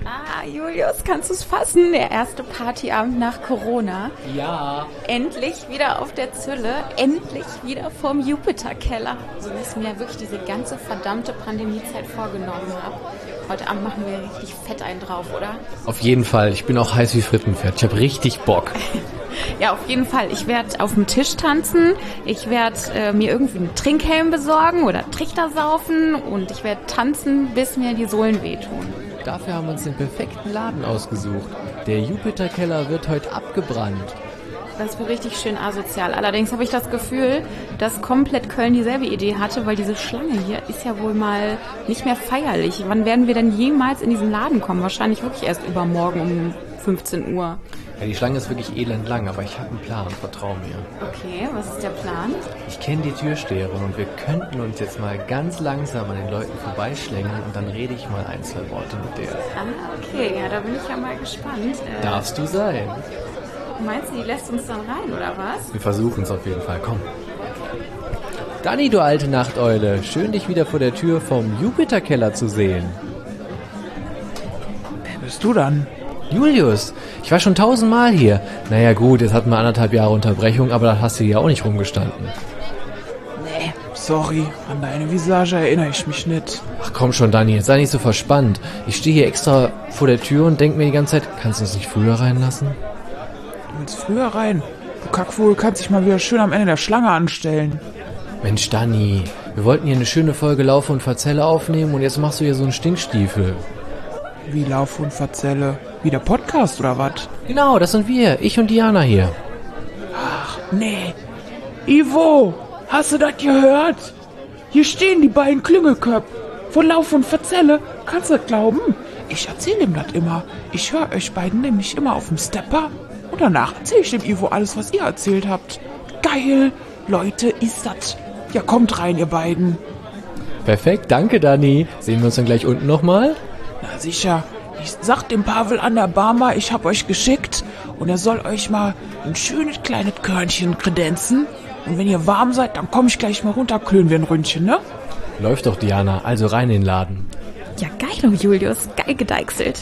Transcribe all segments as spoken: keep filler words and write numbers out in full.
Ah, Julius, kannst du es fassen? Der erste Partyabend nach Corona. Ja. Endlich wieder auf der Zülle, endlich wieder vorm Jupiter-Keller. So wie ich es mir wirklich diese ganze verdammte Pandemiezeit vorgenommen habe. Heute Abend machen wir richtig fett einen drauf, oder? Auf jeden Fall. Ich bin auch heiß wie Frittenfett. Ich habe richtig Bock. Ja, auf jeden Fall. Ich werde auf dem Tisch tanzen, ich werde äh, mir irgendwie einen Trinkhelm besorgen oder Trichter saufen und ich werde tanzen, bis mir die Sohlen wehtun. Dafür haben wir uns den perfekten Laden ausgesucht. Der Jupiter-Keller wird heute abgebrannt. Das wird richtig schön asozial. Allerdings habe ich das Gefühl, dass komplett Köln dieselbe Idee hatte, weil diese Schlange hier ist ja wohl mal nicht mehr feierlich. Wann werden wir denn jemals in diesen Laden kommen? Wahrscheinlich wirklich erst übermorgen um fünfzehn Uhr. Ja, die Schlange ist wirklich elend lang, aber ich habe einen Plan, vertrau mir. Okay, was ist der Plan? Ich kenne die Türsteherin und wir könnten uns jetzt mal ganz langsam an den Leuten vorbeischlängeln und dann rede ich mal ein, zwei Worte mit der. Ah, okay, ja, da bin ich ja mal gespannt. Äh, Darfst du sein? Meinst du, die lässt uns dann rein, oder was? Wir versuchen es auf jeden Fall, komm. Dani, du alte Nachteule, schön dich wieder vor der Tür vom Jupiter-Keller zu sehen. Wer bist du dann? Julius, ich war schon tausendmal hier. Naja gut, jetzt hatten wir anderthalb Jahre Unterbrechung, aber da hast du ja auch nicht rumgestanden. Nee, sorry, an deine Visage erinnere ich mich nicht. Ach komm schon, Dani, jetzt sei nicht so verspannt. Ich stehe hier extra vor der Tür und denk mir die ganze Zeit, kannst du uns nicht früher reinlassen? Du willst früher rein? Du Kackvogel kannst dich mal wieder schön am Ende der Schlange anstellen. Mensch, Dani, wir wollten hier eine schöne Folge Laufe und Verzelle aufnehmen und jetzt machst du hier so einen Stinkstiefel. Wie Lauf und Verzelle? Wie der Podcast oder was? Genau, das sind wir, ich und Diana hier. Ach, nee. Ivo, hast du das gehört? Hier stehen die beiden Klüngelköpfe von Lauf und Verzelle. Kannst du das glauben? Ich erzähle ihm das immer. Ich höre euch beiden nämlich immer auf dem Stepper. Und danach erzähle ich dem Ivo alles, was ihr erzählt habt. Geil, Leute, ist das. Ja, kommt rein, ihr beiden. Perfekt, danke, Dani. Sehen wir uns dann gleich unten nochmal? Na sicher. Ich sag dem Pavel an der Bar mal, ich hab euch geschickt und er soll euch mal ein schönes kleines Körnchen kredenzen. Und wenn ihr warm seid, dann komm ich gleich mal runter, klönen wir ein Ründchen, ne? Läuft doch, Diana, also rein in den Laden. Ja, geil, oh Julius, geil gedeichselt.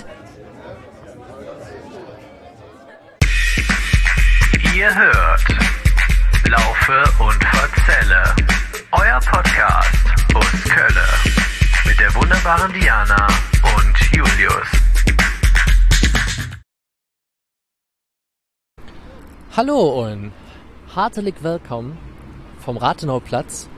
Ihr hört Laufe und Verzelle, euer Podcast aus Köln mit der wunderbaren Diana und Julius. Hallo und herzlich willkommen vom Rathenauplatz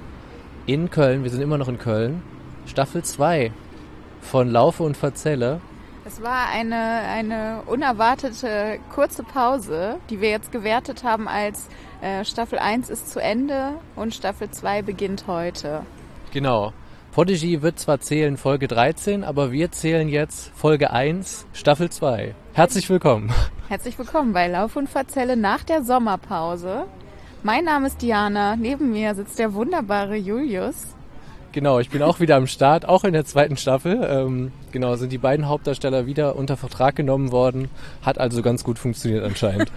in Köln. Wir sind immer noch in Köln. Staffel zwei von Laufe und Verzelle. Es war eine, eine unerwartete kurze Pause, die wir jetzt gewertet haben als äh, Staffel eins ist zu Ende und Staffel zwei beginnt heute. Genau. Podigy wird zwar zählen Folge dreizehn, aber wir zählen jetzt Folge eins, Staffel zwei. Herzlich willkommen. Herzlich willkommen bei Lauf und Verzelle nach der Sommerpause. Mein Name ist Diana, neben mir sitzt der wunderbare Julius. Genau, ich bin auch wieder am Start, auch in der zweiten Staffel. Ähm, genau, sind die beiden Hauptdarsteller wieder unter Vertrag genommen worden. Hat also ganz gut funktioniert anscheinend.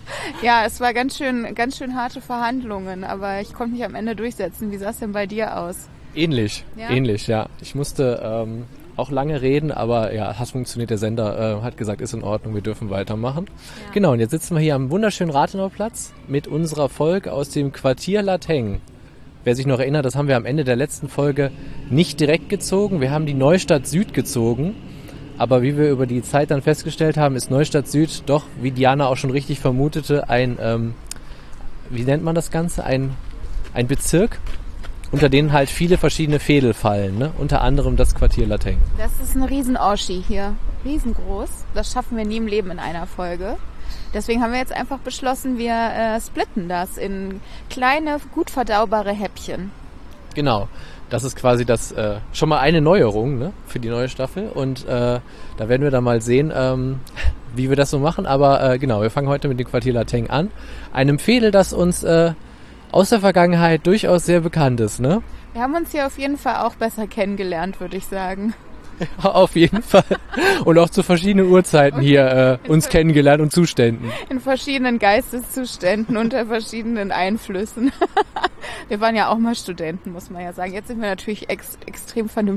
Ja, es war ganz schön, ganz schön harte Verhandlungen, aber ich konnte mich am Ende durchsetzen. Wie sah es denn bei dir aus? Ähnlich, ja? ähnlich, ja. Ich musste ähm, auch lange reden, aber ja, hat funktioniert. Der Sender äh, hat gesagt, ist in Ordnung, wir dürfen weitermachen. Ja. Genau, und jetzt sitzen wir hier am wunderschönen Rathenauplatz mit unserer Folge aus dem Quartier Lateng. Wer sich noch erinnert, das haben wir am Ende der letzten Folge nicht direkt gezogen. Wir haben die Neustadt Süd gezogen. Aber wie wir über die Zeit dann festgestellt haben, ist Neustadt Süd doch, wie Diana auch schon richtig vermutete, ein, ähm, wie nennt man das Ganze? Ein, ein Bezirk, unter denen halt viele verschiedene Fädel fallen, ne? Unter anderem das Quartier Lateng. Das ist ein Riesen-Oschi hier, riesengroß. Das schaffen wir nie im Leben in einer Folge. Deswegen haben wir jetzt einfach beschlossen, wir äh, splitten das in kleine, gut verdaubare Häppchen. Genau, das ist quasi das äh, schon mal eine Neuerung, ne, für die neue Staffel. Und äh, da werden wir dann mal sehen, ähm, wie wir das so machen. Aber äh, genau, wir fangen heute mit dem Quartier Lateng an. Einem Fädel, das uns äh, aus der Vergangenheit durchaus sehr bekannt ist, ne? Wir haben uns hier auf jeden Fall auch besser kennengelernt, würde ich sagen. Auf jeden Fall. Und auch zu verschiedenen Uhrzeiten hier äh, uns kennengelernt und Zuständen. In verschiedenen Geisteszuständen, unter verschiedenen Einflüssen. Wir waren ja auch mal Studenten, muss man ja sagen. Jetzt sind wir natürlich ex- extrem vernünftig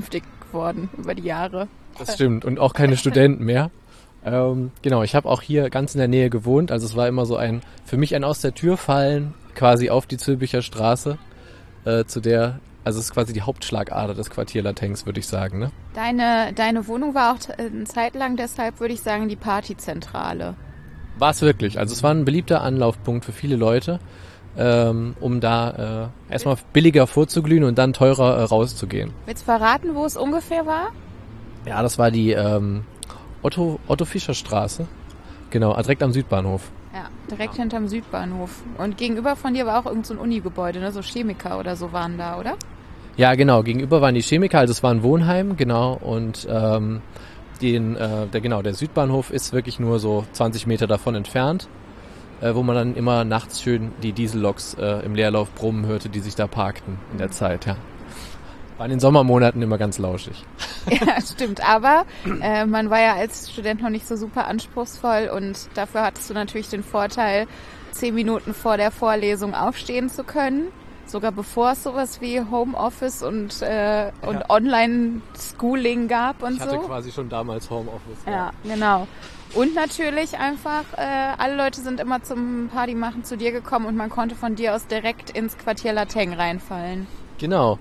geworden über die Jahre. Das stimmt. Und auch keine Studenten mehr. Ähm, genau, ich habe auch hier ganz in der Nähe gewohnt. Also es war immer so ein, für mich ein aus der Tür fallen, quasi auf die Zülpicher Straße, äh, zu der, also es ist quasi die Hauptschlagader des Quartier Latengs, würde ich sagen, ne? Deine, deine Wohnung war auch eine Zeit lang deshalb, würde ich sagen, die Partyzentrale. War es wirklich. Also es war ein beliebter Anlaufpunkt für viele Leute, ähm, um da äh, erstmal billiger vorzuglühen und dann teurer äh, rauszugehen. Willst du verraten, wo es ungefähr war? Ja, das war die ähm, Otto, Otto Fischer Straße. Genau, direkt am Südbahnhof. Ja, direkt ja. hinterm Südbahnhof. Und gegenüber von dir war auch irgend so ein Uni-Gebäude, ne? So Chemiker oder so waren da, oder? Ja, genau. Gegenüber waren die Chemiker, also es war ein Wohnheim, genau. Und ähm, den, äh, der, genau, der Südbahnhof ist wirklich nur so zwanzig Meter davon entfernt, äh, wo man dann immer nachts schön die Dieselloks äh, im Leerlauf brummen hörte, die sich da parkten in der Zeit, ja. War in den Sommermonaten immer ganz lauschig. Ja, stimmt. Aber äh, man war ja als Student noch nicht so super anspruchsvoll und dafür hattest du natürlich den Vorteil, zehn Minuten vor der Vorlesung aufstehen zu können. Sogar bevor es sowas wie Homeoffice und, äh, und ja. Online-Schooling gab und so. Ich hatte so. quasi schon damals Homeoffice. Ja, ja genau. Und natürlich einfach, äh, alle Leute sind immer zum Partymachen zu dir gekommen und man konnte von dir aus direkt ins Quartier Lateng reinfallen. Genau.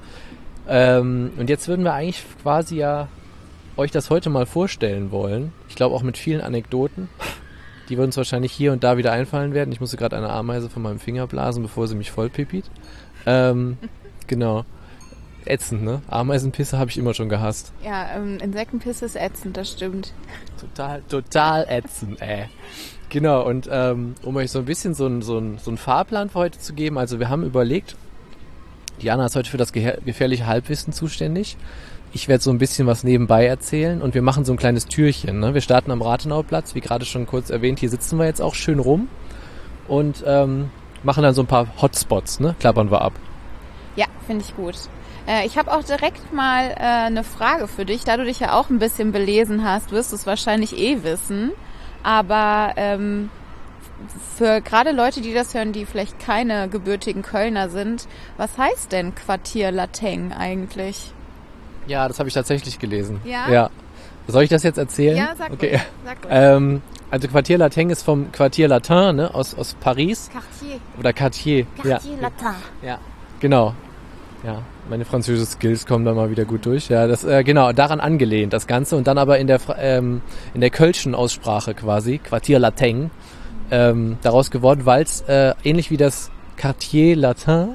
Ähm, und jetzt würden wir eigentlich quasi ja euch das heute mal vorstellen wollen. Ich glaube auch mit vielen Anekdoten, die wir uns wahrscheinlich hier und da wieder einfallen werden. Ich musste gerade eine Ameise von meinem Finger blasen, bevor sie mich vollpipit. Ähm, genau. Ätzend, ne? Ameisenpisse habe ich immer schon gehasst. Ja, ähm, Insektenpisse ist ätzend, das stimmt. Total, total ätzend, ey. Genau, und ähm, um euch so ein bisschen so einen so ein, so ein Fahrplan für heute zu geben, also wir haben überlegt, Diana ist heute für das ge- gefährliche Halbwissen zuständig. Ich werde so ein bisschen was nebenbei erzählen und wir machen so ein kleines Türchen. Ne? Wir starten am Rathenauplatz, wie gerade schon kurz erwähnt. Hier sitzen wir jetzt auch schön rum und ähm, machen dann so ein paar Hotspots, ne? Klappern wir ab. Ja, finde ich gut. Äh, ich habe auch direkt mal äh, eine Frage für dich. Da du dich ja auch ein bisschen belesen hast, wirst du es wahrscheinlich eh wissen. Aber ähm, für gerade Leute, die das hören, die vielleicht keine gebürtigen Kölner sind, was heißt denn Quartier Lateng eigentlich? Ja, das habe ich tatsächlich gelesen. Ja? Ja. Soll ich das jetzt erzählen? Ja, sag okay. ruhig. Sag ruhig. Ähm, also Quartier Lateng ist vom Quartier Latin, ne, aus, aus Paris. Quartier. Oder Quartier. Quartier ja. Latin. Ja, genau. Ja, meine französischen Skills kommen da mal wieder gut durch. Ja, das äh, genau daran angelehnt das Ganze und dann aber in der ähm, in der kölschen Aussprache quasi Quartier Lateng ähm, daraus geworden, weil es äh, ähnlich wie das Quartier Latin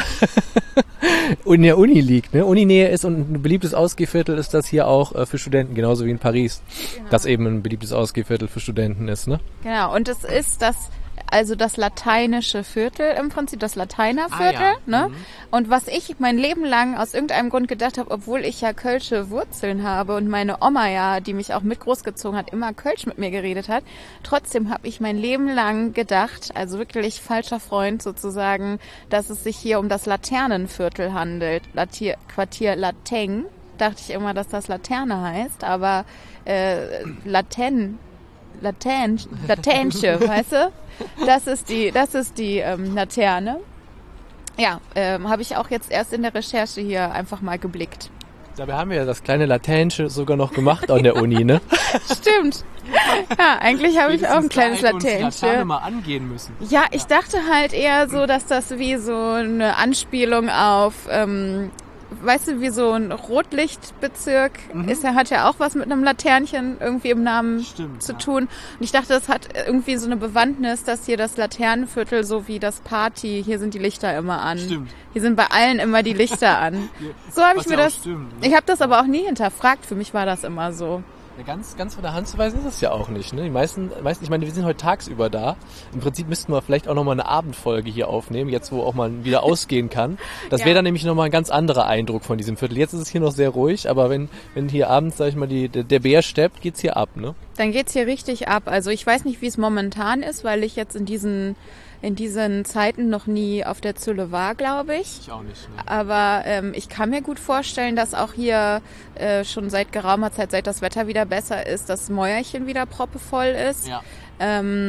in der Uni liegt, ne? Uninähe ist und ein beliebtes Ausgehviertel ist das hier auch äh, für Studenten, genauso wie in Paris, genau. Das eben ein beliebtes Ausgehviertel für Studenten ist, ne? Genau, und es ist das, also das lateinische Viertel im Prinzip, das Lateinerviertel, ah, ja. ne? Mhm. Und was ich mein Leben lang aus irgendeinem Grund gedacht habe, obwohl ich ja kölsche Wurzeln habe und meine Oma ja, die mich auch mit großgezogen hat, immer Kölsch mit mir geredet hat, trotzdem habe ich mein Leben lang gedacht, also wirklich falscher Freund sozusagen, dass es sich hier um das Laternenviertel handelt, Latier, Quartier Lateng. Dachte ich immer, dass das Laterne heißt, aber äh, Laten Laten, Latensche, weißt du? Das ist die, das ist die ähm, Laterne. Ja, ähm, habe ich auch jetzt erst in der Recherche hier einfach mal geblickt. Dabei haben wir ja das kleine Latensche sogar noch gemacht an der Uni, ne? Stimmt. Ja, eigentlich habe ich auch ein kleines Latensche. Laterne mal angehen müssen. Ja, ich dachte halt eher so, dass das wie so eine Anspielung auf ähm, weißt du, wie so ein Rotlichtbezirk mhm. ist, er hat ja auch was mit einem Laternchen irgendwie im Namen Stimmt, zu ja. tun. Und ich dachte, das hat irgendwie so eine Bewandtnis, dass hier das Laternenviertel so wie das Party, hier sind die Lichter immer an. Stimmt. Hier sind bei allen immer die Lichter an. So habe ich mir ja das, stimmt, ne? Ich habe das aber auch nie hinterfragt, für mich war das immer so. Ja, ganz, ganz von der Hand zu weisen ist es ja auch nicht. Ne? Die meisten, meisten, ich meine, wir sind heute tagsüber da. Im Prinzip müssten wir vielleicht auch nochmal eine Abendfolge hier aufnehmen, jetzt wo auch mal wieder ausgehen kann. Das ja. wäre dann nämlich nochmal ein ganz anderer Eindruck von diesem Viertel. Jetzt ist es hier noch sehr ruhig, aber wenn, wenn hier abends, sag ich mal, die, der, der Bär steppt, geht's hier ab, ne? Dann geht's hier richtig ab. Also ich weiß nicht, wie es momentan ist, weil ich jetzt in diesen in diesen Zeiten noch nie auf der Zülle war, glaube ich. Ich auch nicht. Ne? Aber ähm, ich kann mir gut vorstellen, dass auch hier äh, schon seit geraumer Zeit, seit das Wetter wieder besser ist, das Mäuerchen wieder proppevoll ist. Ja. Ähm,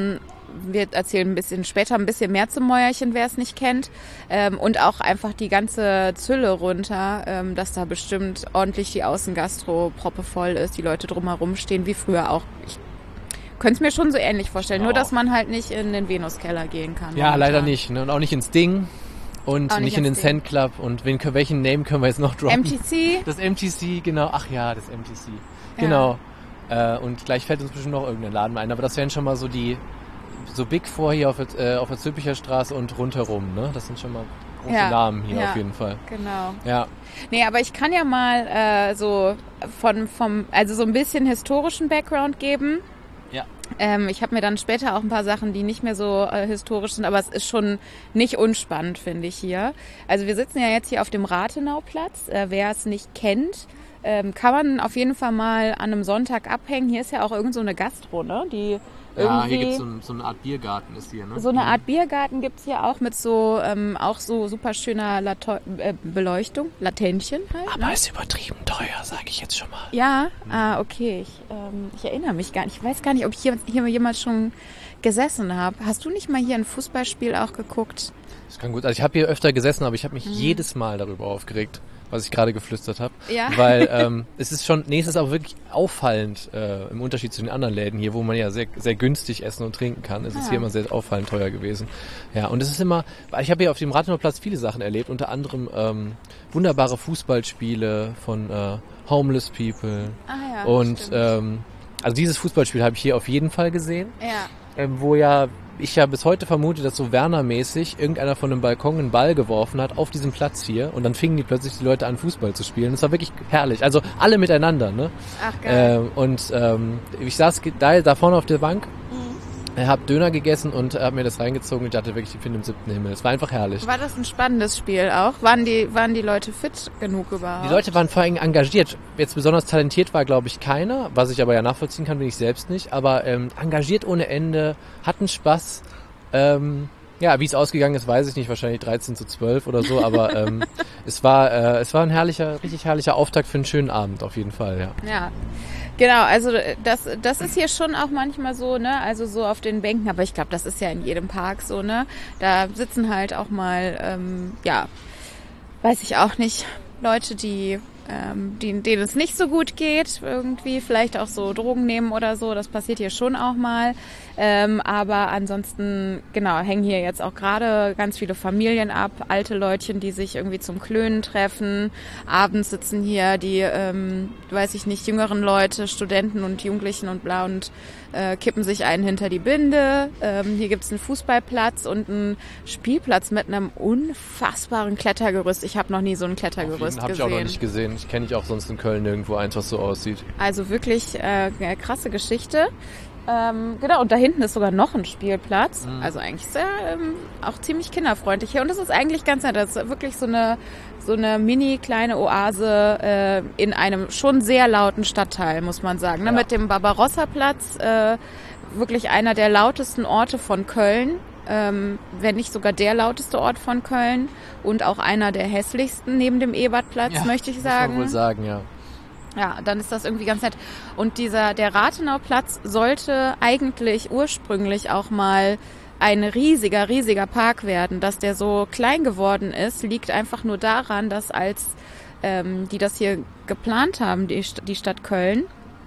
wir erzählen ein bisschen später ein bisschen mehr zum Mäuerchen, wer es nicht kennt. Ähm, und auch einfach die ganze Zülle runter, ähm, dass da bestimmt ordentlich die Außengastro proppevoll ist, die Leute drumherum stehen, wie früher auch. Ich könnte es mir schon so ähnlich vorstellen, oh. nur dass man halt nicht in den Venuskeller gehen kann. Ja, momentan. leider nicht. Ne? Und auch nicht ins Ding. Und Auch nicht, nicht in den ins Ding. Sand Club. Und wen, welchen Name können wir jetzt noch droppen? M T C. Das M T C, genau. Ach ja, das M T C. Genau. Ja. Äh, und gleich fällt uns bestimmt noch irgendein Laden ein. Aber das wären schon mal so die, so Big Four hier auf, äh, auf der Zülpicher Straße und rundherum. Ne? Das sind schon mal große Ja. Namen hier Ja. auf jeden Fall. Genau. Ja. Nee, aber ich kann ja mal äh, so von vom also so ein bisschen historischen Background geben. Ja. Ähm, ich habe mir dann später auch ein paar Sachen, die nicht mehr so äh, historisch sind, aber es ist schon nicht unspannend, finde ich hier. Also wir sitzen ja jetzt hier auf dem Rathenauplatz. Äh, wer es nicht kennt, ähm, kann man auf jeden Fall mal an einem Sonntag abhängen. Hier ist ja auch irgend so eine Gastro, ne? Die Ja, hier irgendwie gibt es so, ein, so eine Art Biergarten ist hier, ne? so eine Art Biergarten gibt's hier auch mit so ähm, auch so super schöner Lato- äh, Beleuchtung, Latentchen halt. Aber Ne? ist übertrieben teuer, sage ich jetzt schon mal. Ja, ah, okay. Ich, ähm, ich erinnere mich gar nicht. Ich weiß gar nicht, ob ich hier, hier jemals schon gesessen habe. Hast du nicht mal hier ein Fußballspiel auch geguckt? Das kann gut. Also ich habe hier öfter gesessen, aber ich habe mich mhm. jedes Mal darüber aufgeregt, was ich gerade geflüstert habe. Ja. Weil ähm, es ist schon, nee, es ist auch wirklich auffallend äh, im Unterschied zu den anderen Läden hier, wo man ja sehr, sehr günstig essen und trinken kann. Es ist Ja. hier immer sehr auffallend teuer gewesen. Ja, und es ist immer, ich habe hier auf dem Rathenauplatz viele Sachen erlebt, unter anderem ähm, wunderbare Fußballspiele von äh, Homeless People. Ah ja, und stimmt. ähm, also dieses Fußballspiel habe ich hier auf jeden Fall gesehen. Ja. Ähm, wo ja ich ja bis heute vermute, dass so Werner-mäßig irgendeiner von einem Balkon einen Ball geworfen hat auf diesen Platz hier und dann fingen die plötzlich die Leute an, Fußball zu spielen. Das war wirklich herrlich. Also alle miteinander, ne? Ach geil. Ähm, und ähm, ich saß da, da vorne auf der Bank, mhm. habe Döner gegessen und habe mir das reingezogen und dachte wirklich, ich bin im siebten Himmel. Es war einfach herrlich. War das ein spannendes Spiel auch? Waren die, waren die Leute fit genug überhaupt? Die Leute waren vor allem engagiert. Jetzt besonders talentiert war, glaube ich, keiner, was ich aber ja nachvollziehen kann, bin ich selbst nicht. Aber ähm, engagiert ohne Ende, hatten Spaß. Ähm, ja, wie es ausgegangen ist, weiß ich nicht. Wahrscheinlich dreizehn zu zwölf oder so. Aber ähm, es war äh, es war ein herrlicher, richtig herrlicher Auftakt für einen schönen Abend auf jeden Fall. Ja. Ja. Genau, also das, das ist hier schon auch manchmal so, ne, also so auf den Bänken, aber ich glaube, das ist ja in jedem Park so, ne, da sitzen halt auch mal, ähm, ja, weiß ich auch nicht, Leute, die, ähm, die, denen es nicht so gut geht, irgendwie vielleicht auch so Drogen nehmen oder so, das passiert hier schon auch mal, ähm, aber ansonsten, genau, hängen hier jetzt auch gerade ganz viele Familien ab, alte Leutchen, die sich irgendwie zum Klönen treffen, abends sitzen hier die, ähm, weiß ich nicht, jüngeren Leute, Studenten und Jugendlichen und bla und äh, kippen sich einen hinter die Binde, ähm, hier gibt's einen Fußballplatz und einen Spielplatz mit einem unfassbaren Klettergerüst, ich habe noch nie so ein Klettergerüst Habe ich gesehen. auch noch nicht gesehen. Ich kenne ich auch sonst in Köln nirgendwo eins, was so aussieht. Also wirklich äh, eine krasse Geschichte. Ähm, genau, und da hinten ist sogar noch ein Spielplatz. Mhm. Also eigentlich sehr, ähm, auch ziemlich kinderfreundlich hier. Und das ist eigentlich ganz nett. Das ist wirklich so eine, so eine mini kleine Oase äh, in einem schon sehr lauten Stadtteil, muss man sagen. Ne? Ja. Mit dem Barbarossa-Platz, äh, wirklich einer der lautesten Orte von Köln. Ähm, wenn nicht sogar der lauteste Ort von Köln. Und auch einer der hässlichsten neben dem Ebertplatz, Ja, möchte ich muss sagen. man wohl sagen, ja. Ja, dann ist das irgendwie ganz nett. Und dieser, der Rathenauplatz sollte eigentlich ursprünglich auch mal ein riesiger, riesiger Park werden. Dass der so klein geworden ist, liegt einfach nur daran, dass als ähm, die das hier geplant haben, die, die Stadt Köln,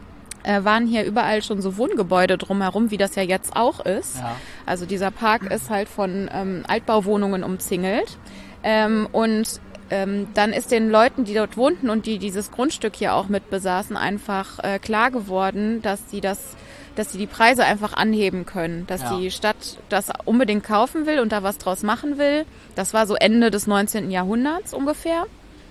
äh, waren hier überall schon so Wohngebäude drumherum, wie das ja jetzt auch ist. Ja. Also dieser Park ist halt von ähm, Altbauwohnungen umzingelt. Ähm, und Ähm, dann ist den Leuten, die dort wohnten und die dieses Grundstück hier auch mit besaßen, einfach äh, klar geworden, dass sie das, dass sie die Preise einfach anheben können, dass ja. die Stadt das unbedingt kaufen will und da was draus machen will. Das war so Ende des neunzehnten Jahrhunderts ungefähr.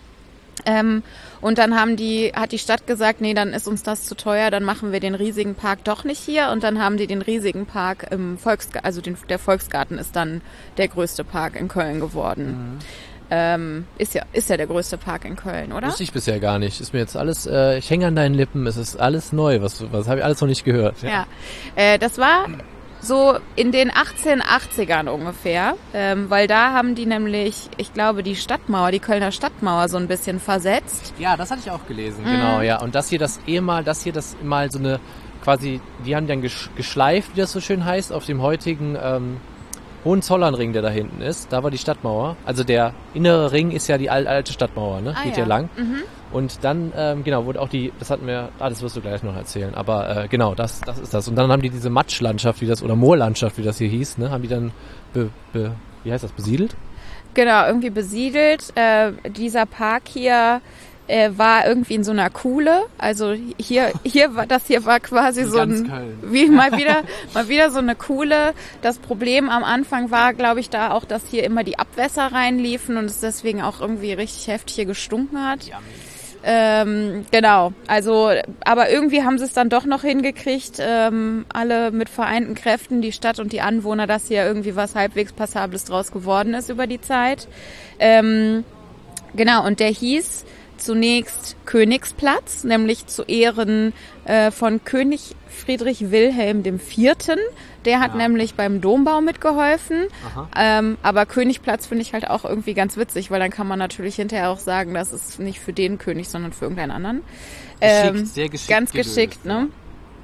Ähm, und dann haben die, hat die Stadt gesagt, nee, dann ist uns das zu teuer, dann machen wir den riesigen Park doch nicht hier. Und dann haben die den riesigen Park im Volksgarten, also den, der Volksgarten ist dann der größte Park in Köln geworden. Mhm. Ähm, ist ja ist ja der größte Park in Köln, oder? Wusste ich bisher gar nicht. Ist mir jetzt alles, äh, ich hänge an deinen Lippen, es ist alles neu, was, was habe ich alles noch nicht gehört. Ja, ja. Äh, das war so in den achtzehnhundertachtzigern ungefähr, ähm, weil da haben die nämlich, ich glaube, die Stadtmauer, die Kölner Stadtmauer so ein bisschen versetzt. Ja, das hatte ich auch gelesen, mhm. genau, ja. Und das hier das ehemal, das hier das mal so eine quasi, die haben die dann gesch- geschleift, wie das so schön heißt, auf dem heutigen ähm, Hohenzollernring, der da hinten ist. Da war die Stadtmauer. Also der innere Ring ist ja die al- alte Stadtmauer, ne? Ah, Geht ja. ja lang. Mhm. Und dann, ähm, genau, wurde auch die, das hatten wir, ah, das wirst du gleich noch erzählen, aber äh, genau, das das ist das. Und dann haben die diese Matschlandschaft, wie das, oder Moorlandschaft, wie das hier hieß, ne, haben die dann, be, be, wie heißt das, besiedelt? Genau, irgendwie besiedelt. Äh, dieser Park hier äh, war irgendwie in so einer Kuhle. Also hier, hier war das hier war quasi Wie so ganz ein, Köln. wie mal wieder, mal wieder so eine Kuhle. Das Problem am Anfang war, glaube ich, da auch, dass hier immer die Abwässer reinliefen und es deswegen auch irgendwie richtig heftig hier gestunken hat. Ja. Ähm, genau, also, aber irgendwie haben sie es dann doch noch hingekriegt, ähm, alle mit vereinten Kräften, die Stadt und die Anwohner, dass hier irgendwie was halbwegs Passables draus geworden ist über die Zeit. Ähm, genau, und der hieß zunächst Königsplatz, nämlich zu Ehren äh, von König Friedrich Wilhelm der Vierte. Der hat Ja. nämlich beim Dombau mitgeholfen. Aha. Ähm, aber Königplatz finde ich halt auch irgendwie ganz witzig, weil dann kann man natürlich hinterher auch sagen, das ist nicht für den König, sondern für irgendeinen anderen. Geschickt, sehr geschickt Ganz gelöst, geschickt, ja. ne?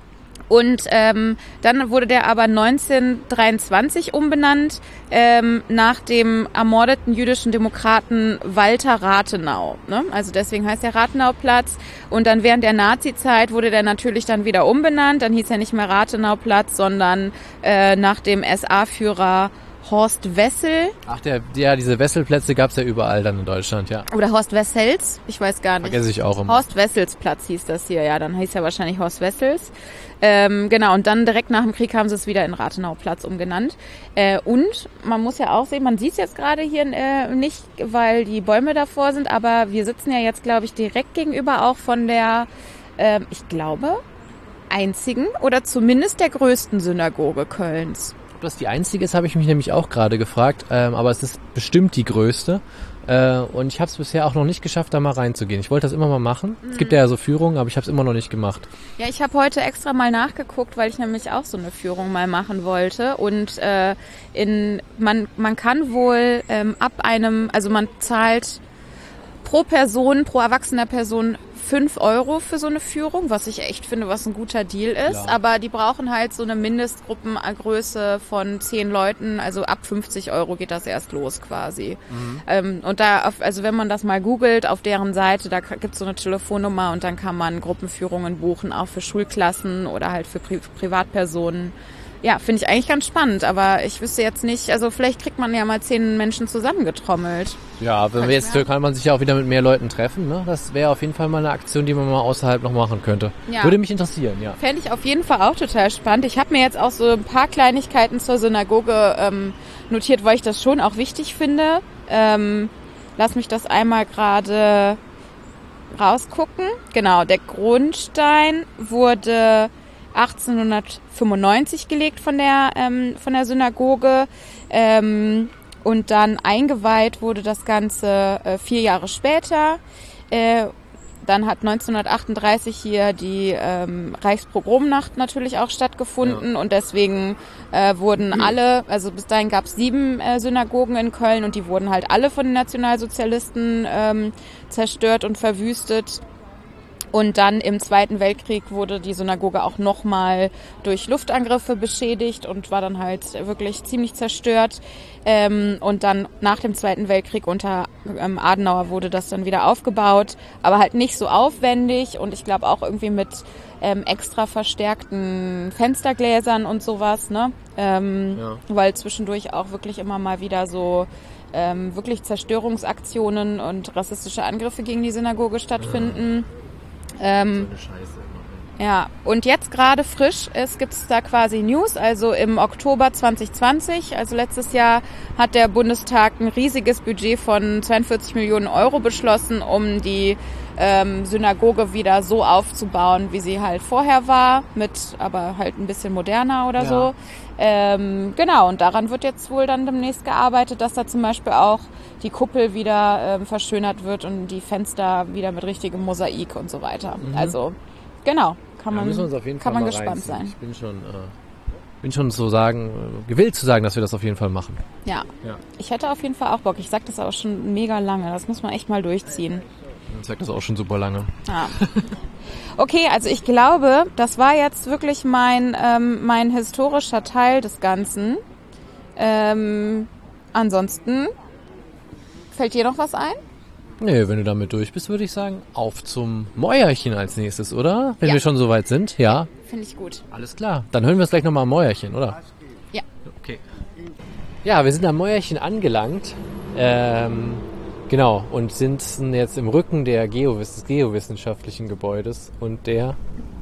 Und ähm, dann wurde der aber neunzehnhundertdreiundzwanzig umbenannt ähm, nach dem ermordeten jüdischen Demokraten Walter Rathenau. Ne? Also deswegen heißt der Rathenauplatz. Und dann während der Nazi-Zeit wurde der natürlich dann wieder umbenannt. Dann hieß er nicht mehr Rathenauplatz, sondern äh, nach dem S A-Führer Horst Wessel Ach, der, ja, diese Wesselplätze gab's ja überall dann in Deutschland, ja. oder Horst Wessels, ich weiß gar nicht. Vergesse ich auch immer. Horst Wessels Platz hieß das hier, ja, dann hieß er wahrscheinlich Horst Wessels. Ähm, genau, und dann direkt nach dem Krieg haben sie es wieder in Rathenauplatz umgenannt. Äh, und man muss ja auch sehen, man sieht es jetzt gerade hier äh, nicht, weil die Bäume davor sind, aber wir sitzen ja jetzt, glaube ich, direkt gegenüber auch von der, äh, ich glaube, einzigen oder zumindest der größten Synagoge Kölns. Ob das die einzige ist, habe ich mich nämlich auch gerade gefragt, ähm, aber es ist bestimmt die größte. Äh, und ich habe es bisher auch noch nicht geschafft, da mal reinzugehen. Ich wollte das immer mal machen. Mhm. Es gibt ja so Führungen, aber ich habe es immer noch nicht gemacht. Ja, ich habe heute extra mal nachgeguckt, weil ich nämlich auch so eine Führung mal machen wollte. Und äh, in man man kann wohl ähm, ab einem, also man zahlt pro Person, pro erwachsener Person fünf Euro für so eine Führung, was ich echt finde, was ein guter Deal ist. Ja. Aber die brauchen halt so eine Mindestgruppengröße von zehn Leuten. Also ab fünfzig Euro geht das erst los quasi. Mhm. Ähm, und da, auf, also wenn man das mal googelt, auf deren Seite, da gibt's so eine Telefonnummer und dann kann man Gruppenführungen buchen, auch für Schulklassen oder halt für Pri- Privatpersonen. Ja, finde ich eigentlich ganz spannend, aber ich wüsste jetzt nicht, also vielleicht kriegt man ja mal zehn Menschen zusammengetrommelt. Ja, wenn wir jetzt, kann man sich ja auch wieder mit mehr Leuten treffen, ne? Das wäre auf jeden Fall mal eine Aktion, die man mal außerhalb noch machen könnte. Ja. Würde mich interessieren, ja. Fände ich auf jeden Fall auch total spannend. Ich habe mir jetzt auch so ein paar Kleinigkeiten zur Synagoge ähm, notiert, weil ich das schon auch wichtig finde. Ähm, lass mich das einmal gerade rausgucken. Genau, der Grundstein wurde achtzehnhundertfünfundneunzig gelegt von der ähm, von der Synagoge ähm, und dann eingeweiht wurde das Ganze äh, vier Jahre später. Äh, dann hat neunzehnhundertachtunddreißig hier die ähm, Reichspogromnacht natürlich auch stattgefunden ja. Und deswegen äh, wurden mhm. alle, also bis dahin gab es sieben äh, Synagogen in Köln und die wurden halt alle von den Nationalsozialisten ähm, zerstört und verwüstet. Und dann im Zweiten Weltkrieg wurde die Synagoge auch nochmal durch Luftangriffe beschädigt und war dann halt wirklich ziemlich zerstört. Ähm, und dann nach dem Zweiten Weltkrieg unter ähm, Adenauer wurde das dann wieder aufgebaut, aber halt nicht so aufwendig und ich glaube auch irgendwie mit ähm, extra verstärkten Fenstergläsern und sowas, ne? Ähm, ja. Weil zwischendurch auch wirklich immer mal wieder so ähm, wirklich Zerstörungsaktionen und rassistische Angriffe gegen die Synagoge stattfinden. Ja. Ähm, so eine Scheiße immer. Ja, und jetzt gerade frisch ist, gibt es da quasi News, also im Oktober zwanzig zwanzig, also letztes Jahr hat der Bundestag ein riesiges Budget von zweiundvierzig Millionen Euro beschlossen, um die ähm, Synagoge wieder so aufzubauen, wie sie halt vorher war, mit aber halt ein bisschen moderner oder ja. so. Ähm, genau, und daran wird jetzt wohl dann demnächst gearbeitet, dass da zum Beispiel auch die Kuppel wieder ähm, verschönert wird und die Fenster wieder mit richtigem Mosaik und so weiter. Mhm. Also, genau, kann man, ja, müssen wir uns auf jeden kann Fall man mal gespannt reinziehen. sein. Ich bin schon, äh, bin schon so sagen, äh, gewillt zu sagen, dass wir das auf jeden Fall machen. Ja. ja, ich hätte auf jeden Fall auch Bock. Ich sag das aber schon mega lange. Das muss man echt mal durchziehen. Ich sag das auch schon super lange. Ah. Okay, also ich glaube, das war jetzt wirklich mein, ähm, mein historischer Teil des Ganzen. Ähm, ansonsten, fällt dir noch was ein? Nee, wenn du damit durch bist, würde ich sagen, auf zum Mäuerchen als nächstes, oder? Wenn Ja. wir schon so weit sind, ja. Finde ich gut. Alles klar. Dann hören wir uns gleich nochmal am Mäuerchen, oder? Ja. Okay. Ja, wir sind am Mäuerchen angelangt. Ähm, genau. Und sind jetzt im Rücken der Geowiss- des geowissenschaftlichen Gebäudes und der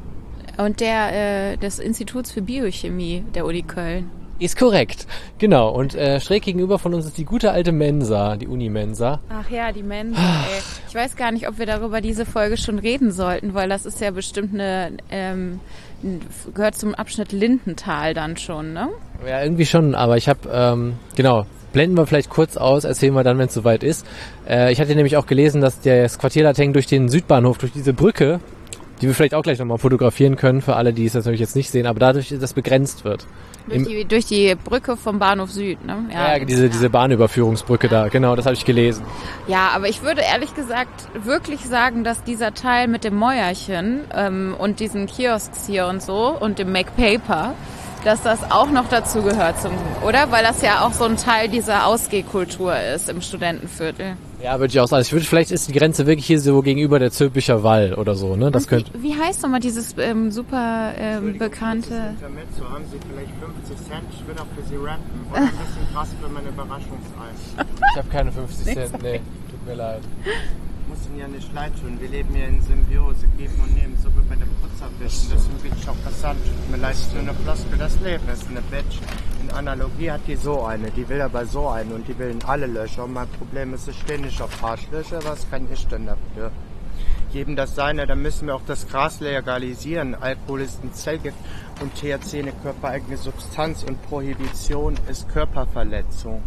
Und der äh, des Instituts für Biochemie der Uni Köln. ist korrekt. Genau. Und äh, schräg gegenüber von uns ist die gute alte Mensa, die Uni-Mensa. Ach ja, die Mensa, ey. Ich weiß gar nicht, ob wir darüber diese Folge schon reden sollten, weil das ist ja bestimmt eine, ähm, gehört zum Abschnitt Lindenthal dann schon, ne? Ja, irgendwie schon, aber ich habe, ähm, genau, blenden wir vielleicht kurz aus, erzählen wir dann, wenn es soweit ist. Äh, ich hatte nämlich auch gelesen, dass das Quartier Lateng durch den Südbahnhof, durch diese Brücke, die wir vielleicht auch gleich nochmal fotografieren können, für alle, die es natürlich jetzt nicht sehen, aber dadurch, dass das begrenzt wird. Durch die, durch die Brücke vom Bahnhof Süd, ne? Ja, ja diese, diese Bahnüberführungsbrücke da, genau, das habe ich gelesen. Ja, aber ich würde ehrlich gesagt wirklich sagen, dass dieser Teil mit dem Mäuerchen ähm, und diesen Kiosks hier und so und dem MacPaper, dass das auch noch dazu gehört, zum, oder? Weil das ja auch so ein Teil dieser Ausgehkultur ist im Studentenviertel. Ja, würde ich auch sagen. Ich würde, vielleicht ist die Grenze wirklich hier so gegenüber der Zülpicher Wall oder so, ne? Das Und könnte. wie, wie heißt nochmal dieses ähm, super ähm, bekannte... So haben Sie vielleicht fünfzig Cent. Ich will auch für Sie rappen. Oder ein bisschen krass für meine Überraschungseis. Ich habe keine fünfzig Cent, nee, tut mir leid. Muss Ihnen ja nicht leid tun. Wir leben hier in Symbiose, geben und nehmen, so wie bei dem Putzerwischen. Deswegen bin ich auch passant. Mir leistet nur eine Floskel, das Leben ist eine Bitch. In Analogie hat die so eine, die will aber so eine und die will in alle Löcher. Und mein Problem ist, ich stehe nicht auf Arschlöcher, was kann ich denn dafür? Jedem das Seine, dann müssen wir auch das Gras legalisieren. Alkohol ist ein Zellgift und T H C eine körpereigene Substanz und Prohibition ist Körperverletzung.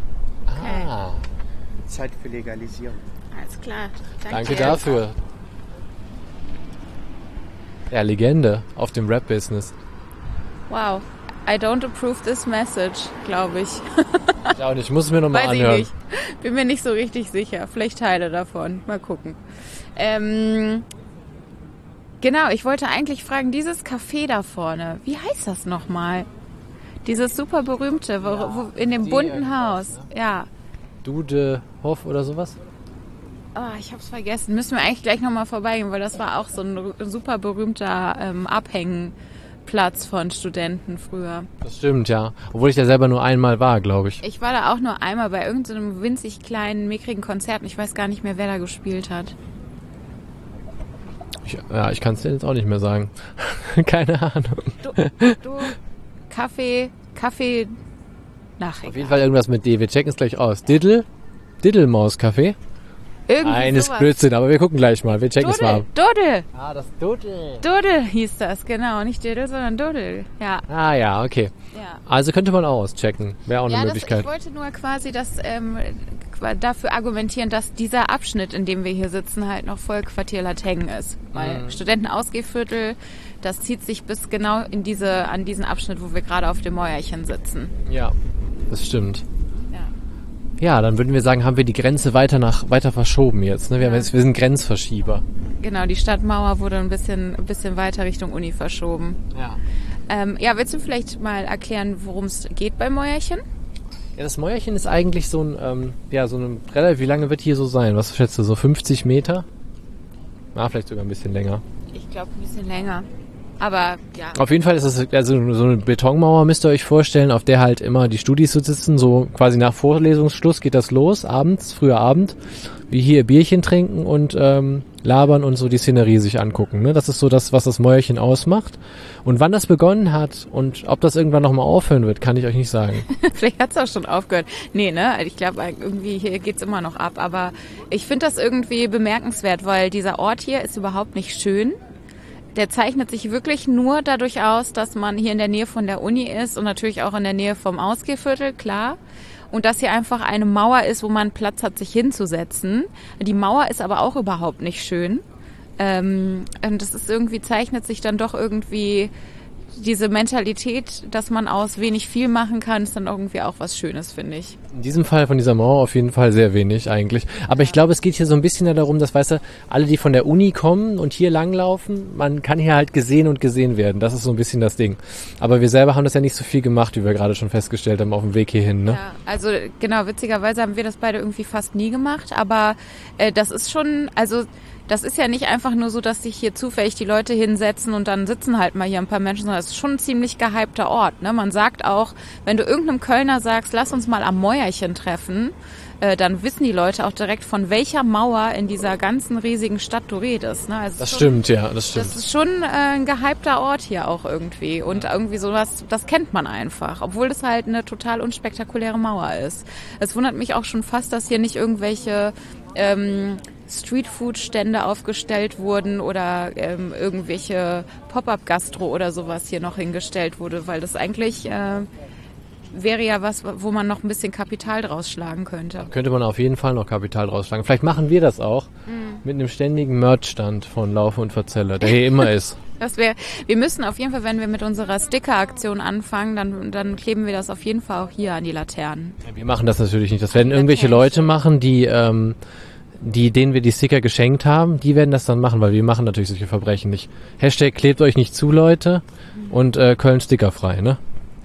Ah, Zeit für Legalisierung. Alles klar. danke dafür. Ja, Legende auf dem Rap-Business. Wow. I don't approve this message, glaube ich. Ja, und ich muss es mir nochmal Weiß anhören. ich nicht. Bin mir nicht so richtig sicher. Vielleicht Teile davon. Mal gucken. Ähm, genau, ich wollte eigentlich fragen, dieses Café da vorne, wie heißt das nochmal? Dieses super berühmte, wo, wo, in dem die bunten irgendwas, Haus. Ja. Dude Hoff oder sowas? Ah, ich hab's vergessen. Müssen wir eigentlich gleich nochmal vorbeigehen, weil das war auch so ein super berühmter ähm, Abhängplatz von Studenten früher. Das stimmt, ja. Obwohl ich da selber nur einmal war, glaube ich. Ich war da auch nur einmal bei irgendeinem winzig kleinen, mickrigen Konzert und ich weiß gar nicht mehr, wer da gespielt hat. ich ja, ich kann es dir jetzt auch nicht mehr sagen. Keine Ahnung. Du, du Kaffee, Kaffee, nach Auf jeden Fall irgendwas mit D. Wir checken es gleich aus. Diddle? Diddlemaus-Café? Irgendwie Eines sowas. Blödsinn, aber wir gucken gleich mal. Wir checken es mal Dodel, ab. Dodel, Ah, das Dudel. Dodel hieß das, genau. Nicht Diddle, sondern Dodel. Ja, Ah ja, okay. ja. Also könnte man auch auschecken. Wäre auch eine Ja, das, Möglichkeit. ich wollte nur quasi das ähm, dafür argumentieren, dass dieser Abschnitt, in dem wir hier sitzen, halt noch voll Quartier Lateng ist. Weil Mhm. Studentenausgehviertel, das zieht sich bis genau in diese, an diesen Abschnitt, wo wir gerade auf dem Mäuerchen sitzen. Ja, das stimmt. Ja. Ja, dann würden wir sagen, haben wir die Grenze weiter nach weiter verschoben jetzt. Ne? Wir, haben Ja. jetzt wir sind Grenzverschieber. Genau, die Stadtmauer wurde ein bisschen, ein bisschen weiter Richtung Uni verschoben. Ja. Ähm, ja, willst du vielleicht mal erklären, worum es geht bei Mäuerchen? Ja, das Mäuerchen ist eigentlich so ein, ähm, ja, so ein relativ, wie lange wird hier so sein? Was schätzt du, so fünfzig Meter? Na, vielleicht sogar ein bisschen länger. Ich glaube, ein bisschen länger. Aber ja. Auf jeden Fall ist es also so eine Betonmauer, müsst ihr euch vorstellen, auf der halt immer die Studis so sitzen, so quasi nach Vorlesungsschluss geht das los, abends, früher Abend, wie hier Bierchen trinken und ähm, labern und so die Szenerie sich angucken. Ne? Das ist so das, was das Mäuerchen ausmacht. Und wann das begonnen hat und ob das irgendwann nochmal aufhören wird, kann ich euch nicht sagen. Vielleicht hat's auch schon aufgehört. Nee, ne? Ich glaube, irgendwie hier geht's immer noch ab. Aber ich finde das irgendwie bemerkenswert, weil dieser Ort hier ist überhaupt nicht schön. Der zeichnet sich wirklich nur dadurch aus, dass man hier in der Nähe von der Uni ist und natürlich auch in der Nähe vom Ausgehviertel, klar. Und dass hier einfach eine Mauer ist, wo man Platz hat, sich hinzusetzen. Die Mauer ist aber auch überhaupt nicht schön. Ähm, und das ist irgendwie, zeichnet sich dann doch irgendwie diese Mentalität, dass man aus wenig viel machen kann, ist dann irgendwie auch was Schönes, finde ich. In diesem Fall von dieser Mauer auf jeden Fall sehr wenig eigentlich. Aber ich glaube, es geht hier so ein bisschen darum, dass, weißt du, alle, die von der Uni kommen und hier langlaufen, man kann hier halt gesehen und gesehen werden. Das ist so ein bisschen das Ding. Aber wir selber haben das ja nicht so viel gemacht, wie wir gerade schon festgestellt haben, auf dem Weg hierhin, ne? Ja, also genau, witzigerweise haben wir das beide irgendwie fast nie gemacht, aber äh, das ist schon, also das ist ja nicht einfach nur so, dass sich hier zufällig die Leute hinsetzen und dann sitzen halt mal hier ein paar Menschen, sondern es ist schon ein ziemlich gehypter Ort, ne? Man sagt auch, wenn du irgendeinem Kölner sagst, lass uns mal am Mäuerchen treffen, äh, dann wissen die Leute auch direkt, von welcher Mauer in dieser ganzen riesigen Stadt du redest, ne? Also das schon, stimmt, ja, das stimmt. Das ist schon äh, ein gehypter Ort hier auch irgendwie und irgendwie sowas, das kennt man einfach, obwohl das halt eine total unspektakuläre Mauer ist. Es wundert mich auch schon fast, dass hier nicht irgendwelche ähm, Streetfood-Stände aufgestellt wurden oder ähm, irgendwelche Pop-up-Gastro oder sowas hier noch hingestellt wurde, weil das eigentlich äh, wäre ja was, wo man noch ein bisschen Kapital draus schlagen könnte. Da könnte man auf jeden Fall noch Kapital draus schlagen. Vielleicht machen wir das auch mhm. mit einem ständigen Merch-Stand von Laufe und Verzelle, der hier immer ist. Das wäre, wir müssen auf jeden Fall, wenn wir mit unserer Sticker-Aktion anfangen, dann, dann kleben wir das auf jeden Fall auch hier an die Laternen. Ja, wir machen das natürlich nicht. Das werden irgendwelche Leute machen, die... Ähm, die, denen wir die Sticker geschenkt haben, die werden das dann machen, weil wir machen natürlich solche Verbrechen nicht. Hashtag klebt euch nicht zu, Leute, und äh, Köln stickerfrei, ne?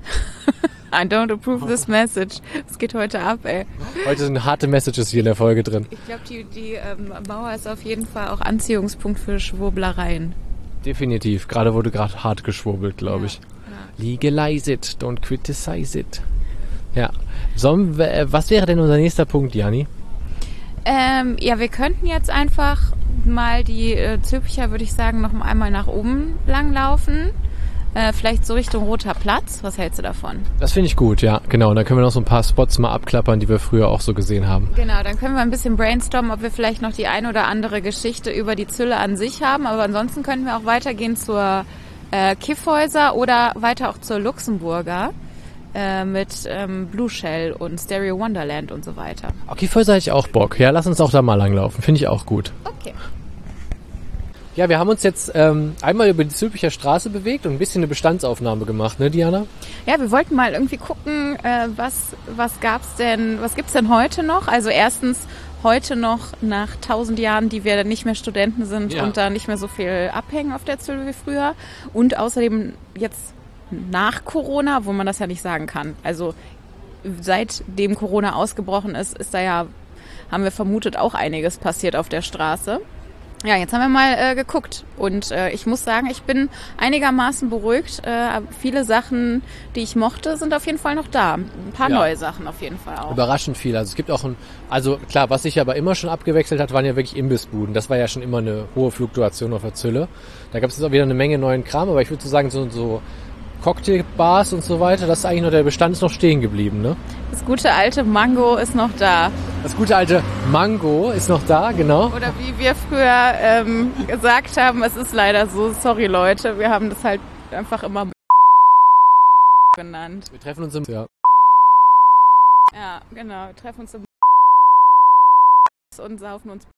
I don't approve this message. Es geht heute ab, ey. Heute sind harte Messages hier in der Folge drin. Ich glaube, die, die ähm, Mauer ist auf jeden Fall auch Anziehungspunkt für Schwurblereien. Definitiv. Gerade wurde gerade hart geschwurbelt, glaube ich. Ja. Legalize it, don't criticize it. Ja. Sollen wir, äh, was wäre denn unser nächster Punkt, Jani? Ähm, ja, wir könnten jetzt einfach mal die äh, Zülpicher, würde ich sagen, noch einmal nach oben langlaufen. Äh, vielleicht so Richtung Roter Platz. Was hältst du davon? Das finde ich gut, ja, genau. Und dann können wir noch so ein paar Spots mal abklappern, die wir früher auch so gesehen haben. Genau, dann können wir ein bisschen brainstormen, ob wir vielleicht noch die ein oder andere Geschichte über die Zülle an sich haben. Aber ansonsten können wir auch weitergehen zur äh, Kiffhäuser oder weiter auch zur Luxemburger. Äh, mit ähm, Blue Shell und Stereo Wonderland und so weiter. Okay, Kiffhäuser hätte ich auch Bock. Ja, lass uns auch da mal langlaufen. Finde ich auch gut. Okay. Ja, wir haben uns jetzt ähm, einmal über die Zülpicher Straße bewegt und ein bisschen eine Bestandsaufnahme gemacht, ne, Diana? Ja, wir wollten mal irgendwie gucken, äh, was was gab's denn, was gibt's denn heute noch? Also erstens heute noch nach tausend Jahren, die wir nicht mehr Studenten sind ja. und da nicht mehr so viel abhängen auf der Zülle wie früher. Und außerdem jetzt nach Corona, wo man das ja nicht sagen kann. Also seitdem Corona ausgebrochen ist, ist da ja, haben wir vermutet, auch einiges passiert auf der Straße. Ja, jetzt haben wir mal äh, geguckt und äh, ich muss sagen, ich bin einigermaßen beruhigt. Äh, viele Sachen, die ich mochte, sind auf jeden Fall noch da. Ein paar ja. neue Sachen auf jeden Fall auch. Überraschend viel. Also es gibt auch ein, also klar, was sich aber immer schon abgewechselt hat, waren ja wirklich Imbissbuden. Das war ja schon immer eine hohe Fluktuation auf der Zülle. Da gab es jetzt auch wieder eine Menge neuen Kram, aber ich würde so sagen, so, so Cocktailbars und so weiter, das ist eigentlich noch, der Bestand ist noch stehen geblieben, ne? Das gute alte Mango ist noch da. Das gute alte Mango ist noch da, genau. Oder wie wir früher ähm, gesagt haben, es ist leider so, sorry Leute, wir haben das halt einfach immer genannt. Wir treffen uns im... Ja, ja genau, wir treffen uns im und saufen uns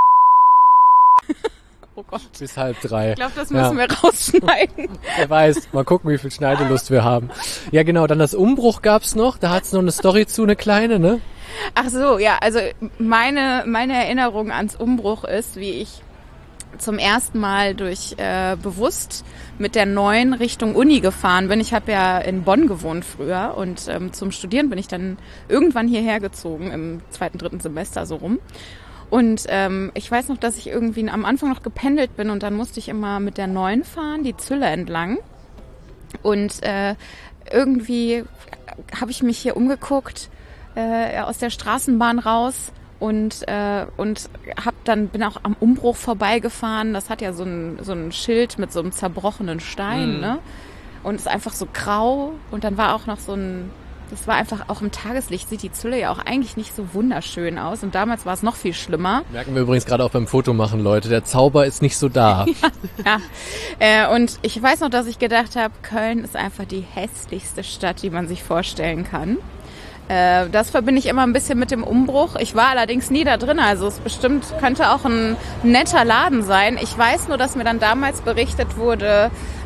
Oh Gott. Bis halb drei. Ich glaube, das müssen ja. wir rausschneiden. Wer weiß, mal gucken, wie viel Schneidelust wir haben. Ja genau, dann das Umbruch gab's noch, da hat's noch eine Story zu, eine kleine, ne? Ach so, ja, also meine meine Erinnerung ans Umbruch ist, wie ich zum ersten Mal durch äh, bewusst mit der neuen Richtung Uni gefahren bin. Ich habe ja in Bonn gewohnt früher und ähm, zum Studieren bin ich dann irgendwann hierher gezogen, im zweiten, dritten Semester so rum. Und ähm, ich weiß noch, dass ich irgendwie am Anfang noch gependelt bin und dann musste ich immer mit der neun fahren, die Zülle entlang. Und äh, irgendwie habe ich mich hier umgeguckt, äh, aus der Straßenbahn raus und äh, und hab dann bin auch am Umbruch vorbeigefahren. Das hat ja so ein so ein Schild mit so einem zerbrochenen Stein, mhm. ne? Und ist einfach so grau. Und dann war auch noch so ein Das war einfach, auch im Tageslicht sieht die Zülle ja auch eigentlich nicht so wunderschön aus. Und damals war es noch viel schlimmer. Merken wir übrigens gerade auch beim Fotomachen, Leute. Der Zauber ist nicht so da. ja, ja. Äh, und ich weiß noch, dass ich gedacht habe, Köln ist einfach die hässlichste Stadt, die man sich vorstellen kann. Äh, das verbinde ich immer ein bisschen mit dem Umbruch. Ich war allerdings nie da drin. Also es bestimmt könnte auch ein netter Laden sein. Ich weiß nur, dass mir dann damals berichtet wurde,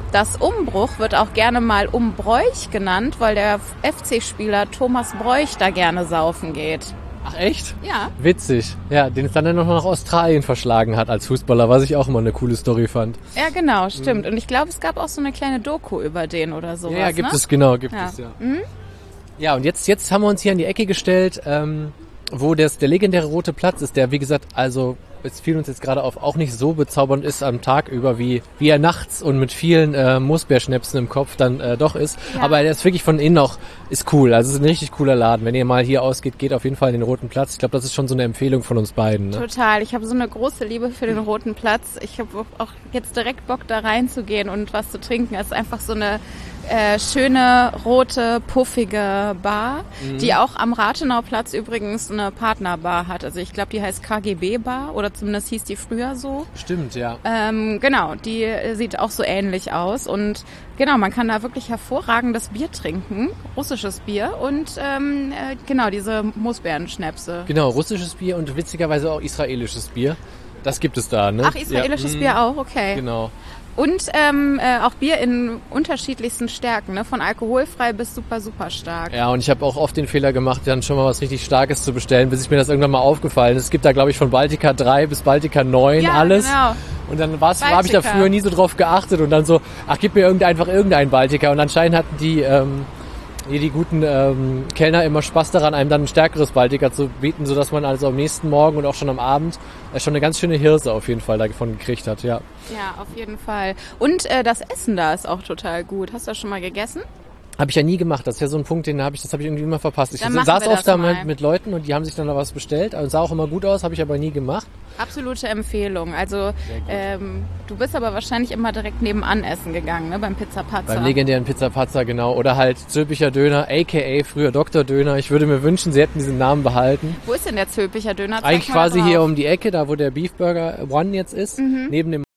Das Umbruch wird auch gerne mal Umbräuch genannt, weil der F C-Spieler Thomas Bräuch da gerne saufen geht. Ach echt? Ja. Witzig. Ja, den es dann noch nach Australien verschlagen hat als Fußballer, was ich auch immer eine coole Story fand. Ja, genau, stimmt. Und ich glaube, es gab auch so eine kleine Doku über den oder sowas. Ja, gibt ne? es, genau, gibt Ja. es, ja. Mhm. Ja, und jetzt, jetzt haben wir uns hier an die Ecke gestellt, ähm, wo das, der legendäre Rote Platz ist, der, wie gesagt, also es fiel uns jetzt gerade auf, auch nicht so bezaubernd ist am Tag über, wie, wie er nachts und mit vielen äh, Moosbeerschnäpsen im Kopf dann äh, doch ist. Ja. Aber der ist wirklich von innen auch, ist cool. Also es ist ein richtig cooler Laden. Wenn ihr mal hier ausgeht, geht auf jeden Fall in den Roten Platz. Ich glaube, das ist schon so eine Empfehlung von uns beiden. Ne? Total. Ich habe so eine große Liebe für den Roten Platz. Ich habe auch jetzt direkt Bock, da reinzugehen und was zu trinken. Es ist einfach so eine äh, schöne, rote, puffige Bar, mhm. die auch am Rathenauplatz übrigens eine Partnerbar hat. Also ich glaube, die heißt K G B Bar oder zumindest hieß die früher so. Stimmt, ja. Ähm, genau, die sieht auch so ähnlich aus und genau, man kann da wirklich hervorragendes Bier trinken, russisches Bier und ähm, äh, genau, diese Moosbeerenschnäpse. Genau, russisches Bier und witzigerweise auch israelisches Bier. Das gibt es da, ne? Ach, israelisches ja. Bier auch, okay. Genau. Und ähm, äh, auch Bier in unterschiedlichsten Stärken, ne? Von alkoholfrei bis super, super stark. Ja, und ich habe auch oft den Fehler gemacht, dann schon mal was richtig Starkes zu bestellen, bis ich mir das irgendwann mal aufgefallen ist. Es gibt da, glaube ich, von Baltika drei bis Baltika neun ja, alles. Genau. Und dann habe ich da früher nie so drauf geachtet und dann so, ach, gib mir irgendein, einfach irgendein Baltika. Und anscheinend hatten die... Ähm, hier die guten ähm, Kellner immer Spaß daran, einem dann ein stärkeres Baltika zu bieten, sodass man also am nächsten Morgen und auch schon am Abend äh, schon eine ganz schöne Hirse auf jeden Fall davon gekriegt hat, ja. Ja, auf jeden Fall. Und äh, das Essen da ist auch total gut. Hast du das schon mal gegessen? Habe ich ja nie gemacht. Das ist ja so ein Punkt, den habe ich, das habe ich irgendwie immer verpasst. Ich Dann saß oft da mal. mit, mit Leuten und die haben sich dann noch was bestellt. Also sah auch immer gut aus, habe ich aber nie gemacht. Absolute Empfehlung. Also ähm, du bist aber wahrscheinlich immer direkt nebenan essen gegangen, ne? Beim Pizza Pazza. Beim legendären Pizza Pazza, genau. Oder halt Zülpicher Döner, aka früher Doktor Döner. Ich würde mir wünschen, sie hätten diesen Namen behalten. Wo ist denn der Zülpicher Döner? Zeig Eigentlich mal quasi drauf. hier um die Ecke, da wo der Beef Burger One jetzt ist, Mhm. neben dem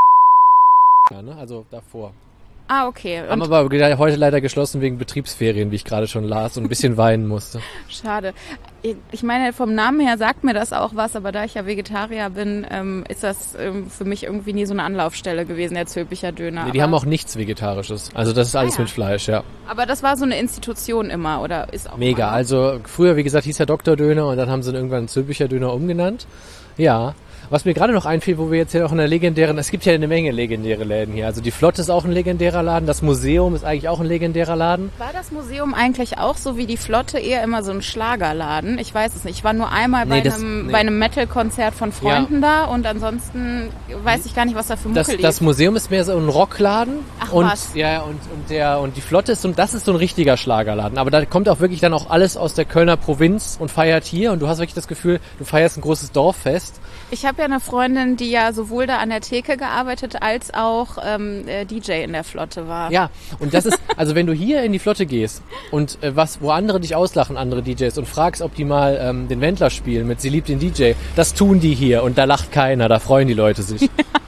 ne? Also davor. Ah, okay. Haben Und aber heute leider geschlossen wegen Betriebsferien, wie ich gerade schon las und ein bisschen weinen musste. schade. Ich meine, vom Namen her sagt mir das auch was, aber da ich ja Vegetarier bin, ähm, ist das ähm, für mich irgendwie nie so eine Anlaufstelle gewesen, der Zülpicher Döner. Nee, die aber, haben auch nichts Vegetarisches. Also das ist alles Ah, ja. mit Fleisch, ja. aber das war so eine Institution immer, oder ist auch Mega. immer? Also früher, wie gesagt, hieß der Doktor Döner und dann haben sie ihn irgendwann Zülpicher Döner umgenannt. Ja. Was mir gerade noch einfiel, wo wir jetzt hier auch in der legendären, es gibt ja eine Menge legendäre Läden hier. Also die Flotte ist auch ein legendärer Laden, das Museum ist eigentlich auch ein legendärer Laden. War das Museum eigentlich auch so wie die Flotte eher immer so ein Schlagerladen? Ich weiß es nicht. Ich war nur einmal bei Nee, das- einem, nee. bei einem Metal-Konzert von Freunden da und ansonsten weiß ich gar nicht, was da für Das, Mucke das lief. Museum ist mehr so ein Rockladen. Ach, und was? ja und und der und die Flotte ist so, das ist so ein richtiger Schlagerladen. Aber da kommt auch wirklich dann auch alles aus der Kölner Provinz und feiert hier und du hast wirklich das Gefühl, du feierst ein großes Dorffest. Ich habe ja eine Freundin, die ja sowohl da an der Theke gearbeitet als auch ähm, äh, D J in der Flotte war. Ja, und das ist, also wenn du hier in die Flotte gehst und äh, was, wo andere dich auslachen, andere D Js, und fragst, ob die mal ähm, den Wendler spielen mit Sie liebt den D J, das tun die hier und da lacht keiner, da freuen die Leute sich.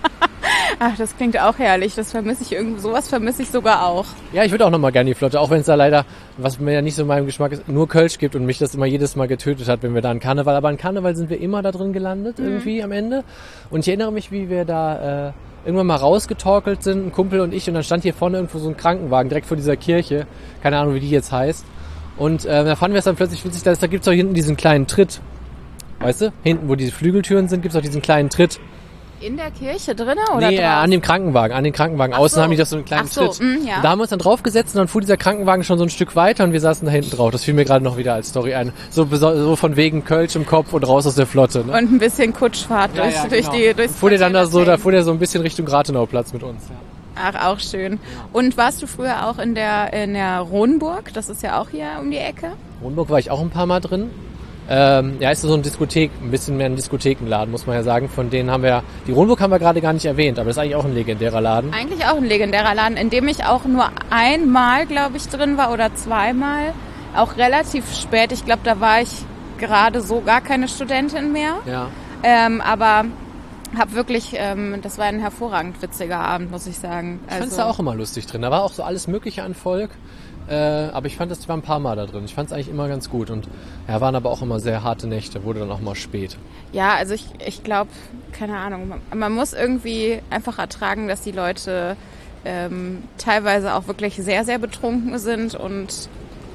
Ach, das klingt auch herrlich. Das vermisse ich irgendwie, sowas vermisse ich sogar auch. Ja, ich würde auch nochmal gerne die Flotte, auch wenn es da leider, was mir ja nicht so in meinem Geschmack ist, nur Kölsch gibt und mich das immer jedes Mal getötet hat, wenn wir da an Karneval, aber an Karneval sind wir immer da drin gelandet, Mhm. irgendwie am Ende. Und ich erinnere mich, wie wir da äh, irgendwann mal rausgetorkelt sind, ein Kumpel und ich, und dann stand hier vorne irgendwo so ein Krankenwagen, direkt vor dieser Kirche, keine Ahnung, wie die jetzt heißt. Und äh, da fanden wir es dann plötzlich witzig, da, da gibt's auch hinten diesen kleinen Tritt. Weißt du? Hinten, wo diese Flügeltüren sind, gibt's auch diesen kleinen Tritt. In der Kirche drinnen oder Nee, äh, draußen? an dem Krankenwagen, an den Krankenwagen. Ach Außen so. haben die das so einen kleinen Ach so, Tritt. mm, ja. Und da haben wir uns dann draufgesetzt und dann fuhr dieser Krankenwagen schon so ein Stück weiter und wir saßen da hinten drauf. Das fiel mir gerade noch wieder als Story ein. So, beso- so von wegen Kölsch im Kopf und raus aus der Flotte. Ne? Und ein bisschen Kutschfahrt durch, durch die durchs fuhr der dann da so, da Quartier. fuhr der so ein bisschen Richtung Rathenauplatz mit uns. Ja. Ach, auch schön. Und warst du früher auch in der in der Ronburg? Das ist ja auch hier um die Ecke. Rundburg war ich auch ein paar Mal drin. Ähm, ja, ist so ein Diskothek, ein bisschen mehr ein Diskothekenladen, muss man ja sagen. Von denen haben wir, die Rundburg haben wir gerade gar nicht erwähnt, aber das ist eigentlich auch ein legendärer Laden. Eigentlich auch ein legendärer Laden, in dem ich auch nur einmal, glaube ich, drin war oder zweimal. Auch relativ spät. Ich glaube, da war ich gerade so gar keine Studentin mehr. Ja. Ähm, aber habe wirklich, ähm, das war ein hervorragend witziger Abend, muss ich sagen. Ich fand es da auch immer lustig drin. Da war auch so alles Mögliche an Volk. Äh, aber ich fand, das war ein paar Mal da drin. Ich fand es eigentlich immer ganz gut. Und ja, waren aber auch immer sehr harte Nächte. Wurde dann auch mal spät. Ja, also ich, ich glaube, keine Ahnung, man, man muss irgendwie einfach ertragen, dass die Leute ähm, teilweise auch wirklich sehr, sehr betrunken sind und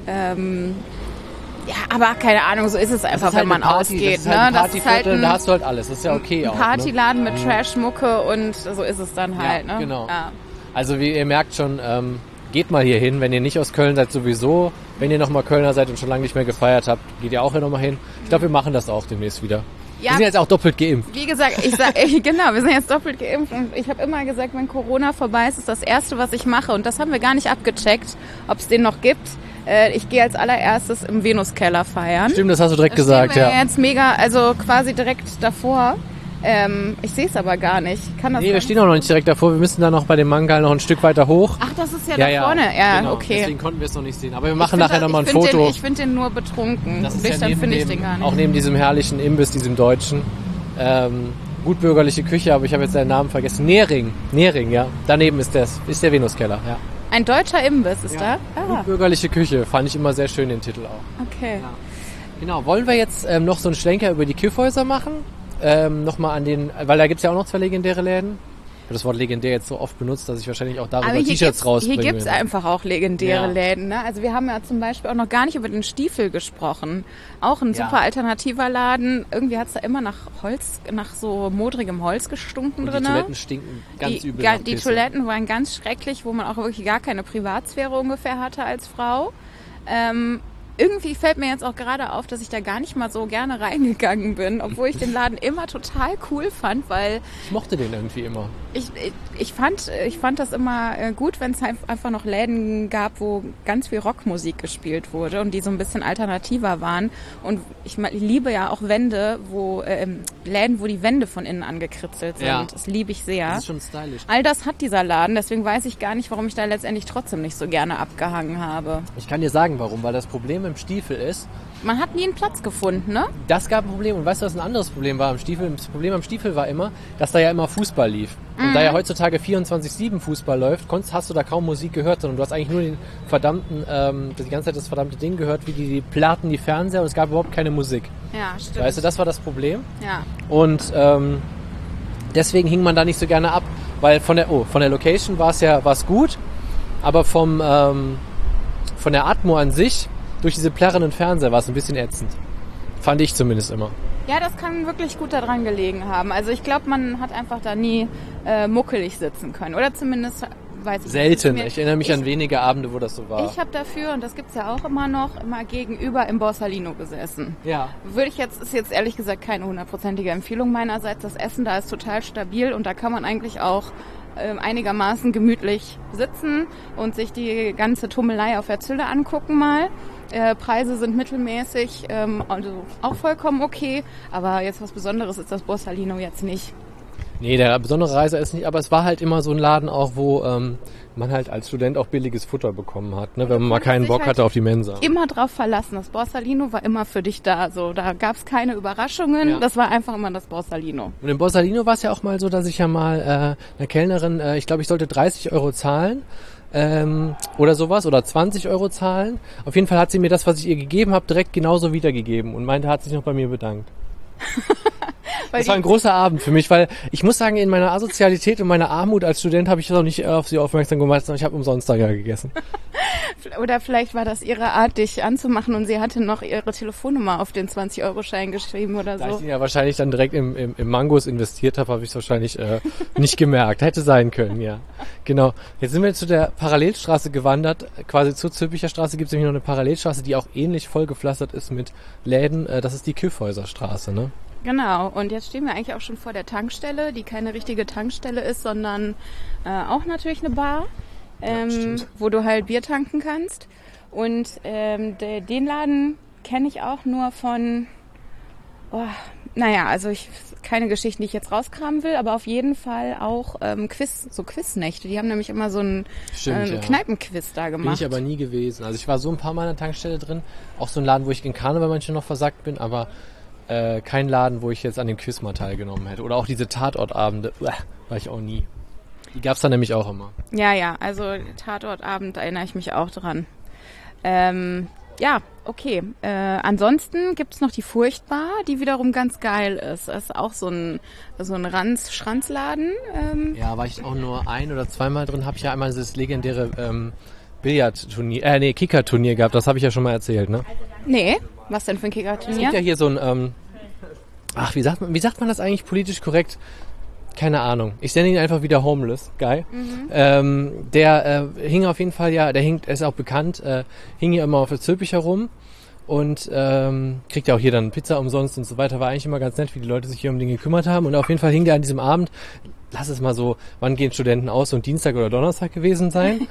ähm, ja, aber keine Ahnung, so ist es einfach, ist halt wenn man eine Party, ausgeht. das ist halt ne? ein Das ist halt Partyviertel, ein, da hast du halt alles, das ist ja okay ein auch. Partyladen Ne? mit Trash-Mucke und so ist es dann halt. Ja, ne? genau. Ja. Also wie ihr merkt schon, ähm, geht mal hier hin, wenn ihr nicht aus Köln seid sowieso. Wenn ihr nochmal Kölner seid und schon lange nicht mehr gefeiert habt, geht ihr auch hier nochmal hin. Ich glaube, wir machen das auch demnächst wieder. Ja, wir sind jetzt auch doppelt geimpft. Wie gesagt, ich sag, ich, genau, wir sind jetzt doppelt geimpft und ich habe immer gesagt, wenn Corona vorbei ist, ist das Erste, was ich mache. Und das haben wir gar nicht abgecheckt, ob es den noch gibt. Äh, ich gehe als allererstes im Venuskeller feiern. Stimmt, das hast du direkt Da gesagt, stehen wir ja. jetzt mega, also quasi direkt davor. Ähm, ich sehe es aber gar nicht. Kann das Nee, gar wir nicht stehen auch noch nicht direkt davor. Wir müssen da noch bei dem Mangal noch ein Stück weiter hoch. Ach, das ist ja, da vorne. Ja, genau. okay. Deswegen konnten wir es noch nicht sehen. Aber wir Ich machen find nachher das- nochmal ein ich find Foto. Den, ich finde den nur betrunken. Das ist ja Nüchtern neben finde ich dem, den gar nicht. auch neben diesem herrlichen Imbiss, diesem deutschen. Ähm, gutbürgerliche Küche, aber ich habe jetzt seinen Namen vergessen. Nering. Nering, ja. Daneben ist, das, ist der Venuskeller, ja. Ein deutscher Imbiss ist da? Ah, Gutbürgerliche Küche, fand ich immer sehr schön, den Titel auch. okay. Genau, wollen wir jetzt ähm, noch so einen Schlenker über die Kiffhäuser machen? Ähm, Nochmal an den, weil da gibt's ja auch noch zwei legendäre Läden. Ich habe das Wort legendär jetzt so oft benutzt, dass ich wahrscheinlich auch darüber Aber hier T-Shirts gibt's, rausbringe. hier gibt's einfach auch legendäre Ja. Läden. Ne? Also wir haben ja zum Beispiel auch noch gar nicht über den Stiefel gesprochen. Auch ein Ja. super alternativer Laden. Irgendwie hat's da immer nach Holz, nach so modrigem Holz gestunken Und drin. die Toiletten stinken ganz die, übel ga- nach Die Pisse. Toiletten waren ganz schrecklich, wo man auch wirklich gar keine Privatsphäre ungefähr hatte als Frau. Ähm, irgendwie fällt mir jetzt auch gerade auf, dass ich da gar nicht mal so gerne reingegangen bin, obwohl ich den Laden immer total cool fand, weil Ich mochte den irgendwie immer. ich, ich, ich, fand, ich fand das immer äh, gut, wenn es einfach noch Läden gab, wo ganz viel Rockmusik gespielt wurde und die so ein bisschen alternativer waren. Und ich, ma- ich liebe ja auch Wände, wo ähm, Läden, wo die Wände von innen angekritzelt sind. Ja. Das liebe ich sehr. Das ist schon stylisch. All das hat dieser Laden, deswegen weiß ich gar nicht, warum ich da letztendlich trotzdem nicht so gerne abgehangen habe. Ich kann dir sagen, warum. Weil das Problem im Stiefel ist, Man hat nie einen Platz gefunden, ne? das gab ein Problem. Und weißt du, was ein anderes Problem war am Stiefel? Das Problem am Stiefel war immer, dass da ja immer Fußball lief. Und da ja heutzutage vierundzwanzig sieben Fußball läuft, konntest, hast du da kaum Musik gehört, sondern du hast eigentlich nur den verdammten, ähm, die ganze Zeit das verdammte Ding gehört, wie die, die Platten, die Fernseher, und es gab überhaupt keine Musik. Ja, stimmt. Weißt du, das war das Problem. Ja. Und ähm, deswegen hing man da nicht so gerne ab, weil von der, oh, von der Location war es ja war's gut, aber vom ähm, von der Atmo an sich, durch diese plärrenden Fernseher, war es ein bisschen ätzend. Fand ich zumindest immer. Ja, das kann wirklich gut daran gelegen haben. Also ich glaube, man hat einfach da nie äh, muckelig sitzen können. Oder zumindest, weiß ich Selten. nicht. Ich erinnere mich ich, an wenige Abende, wo das so war. Ich habe dafür, und das gibt's ja auch immer noch, immer gegenüber im Borsalino gesessen. ja. Würde ich jetzt, ist jetzt ehrlich gesagt keine hundertprozentige Empfehlung meinerseits. Das Essen da ist total stabil und da kann man eigentlich auch ähm, einigermaßen gemütlich sitzen und sich die ganze Tummelei auf der Zülle angucken mal. Äh, Preise sind mittelmäßig, ähm, also auch vollkommen okay, aber jetzt was Besonderes ist das Borsalino jetzt nicht. Nee, der besondere Reise ist nicht, aber es war halt immer so ein Laden auch, wo ähm, man halt als Student auch billiges Futter bekommen hat, ne, wenn man mal keinen sich Bock halt hatte auf die Mensa. Immer drauf verlassen, das Borsalino war immer für dich da, so da gab's keine Überraschungen, Ja. das war einfach immer das Borsalino. Und im Borsalino war es ja auch mal so, dass ich ja mal äh, einer Kellnerin, äh, ich glaube, ich sollte dreißig Euro zahlen ähm, oder sowas oder zwanzig Euro zahlen. Auf jeden Fall hat sie mir das, was ich ihr gegeben habe, direkt genauso wiedergegeben und meinte, hat sich noch bei mir bedankt. Weil Das war ein die, großer Abend für mich, weil ich muss sagen, in meiner Asozialität und meiner Armut als Student habe ich noch nicht auf sie aufmerksam gemacht, sondern ich habe umsonst da gegessen. oder vielleicht war das ihre Art, dich anzumachen und sie hatte noch ihre Telefonnummer auf den zwanzig-Euro-Schein geschrieben oder Da ich so. ihn ja wahrscheinlich dann direkt im, im, im Mangos investiert habe, habe ich es wahrscheinlich äh, nicht gemerkt. Hätte sein können, ja. Genau. Jetzt sind wir zu der Parallelstraße gewandert. Quasi zur Zülpicher Straße gibt es nämlich noch eine Parallelstraße, die auch ähnlich vollgepflastert ist mit Läden. Äh, das ist die Kiffhäuserstraße, ne? Genau, und jetzt stehen wir eigentlich auch schon vor der Tankstelle, die keine richtige Tankstelle ist, sondern äh, auch natürlich eine Bar, ähm, stimmt. wo du halt Bier tanken kannst. Und ähm, de, den Laden kenne ich auch nur von, oh, naja, also ich keine Geschichten, die ich jetzt rauskramen will, aber auf jeden Fall auch ähm, Quiz, so Quiznächte. Die haben nämlich immer so einen Stimmt, ähm, ja. Kneipenquiz da Bin gemacht. ich aber nie gewesen. Also ich war so ein paar Mal an der Tankstelle drin. Auch so ein Laden, wo ich in Karneval manchmal noch versackt bin, aber äh, kein Laden, wo ich jetzt an dem Quiz mal teilgenommen hätte. Oder auch diese Tatortabende, uah, war ich auch nie. Die gab's da nämlich auch immer. Ja, ja, also Tatortabend erinnere ich mich auch dran. Ähm, ja, okay. Äh, ansonsten gibt's noch die Furchtbar, die wiederum ganz geil ist. Das ist auch so ein, so ein Ranz, Schranzladen. Ähm. Ja, war ich auch nur ein- oder zweimal drin, habe ich ja einmal dieses legendäre ähm, Billardturnier, äh, nee, Kickerturnier gehabt, das habe ich ja schon mal erzählt, ne? Nee, was denn für ein Es gibt Kickerturnier? ja hier so ein, ähm, ach, wie sagt man, wie sagt man das eigentlich politisch korrekt? Keine Ahnung. Ich nenne ihn einfach wieder Homeless Guy. Mhm. Ähm, der äh, hing auf jeden Fall, ja, der hing, er ist auch bekannt, äh, hing hier immer auf der Zülpich herum und ähm, kriegt ja auch hier dann Pizza umsonst und so weiter. War eigentlich immer ganz nett, wie die Leute sich hier um den gekümmert haben. Und auf jeden Fall hing der an diesem Abend, lass es mal so, wann gehen Studenten aus, so ein Dienstag oder Donnerstag gewesen sein.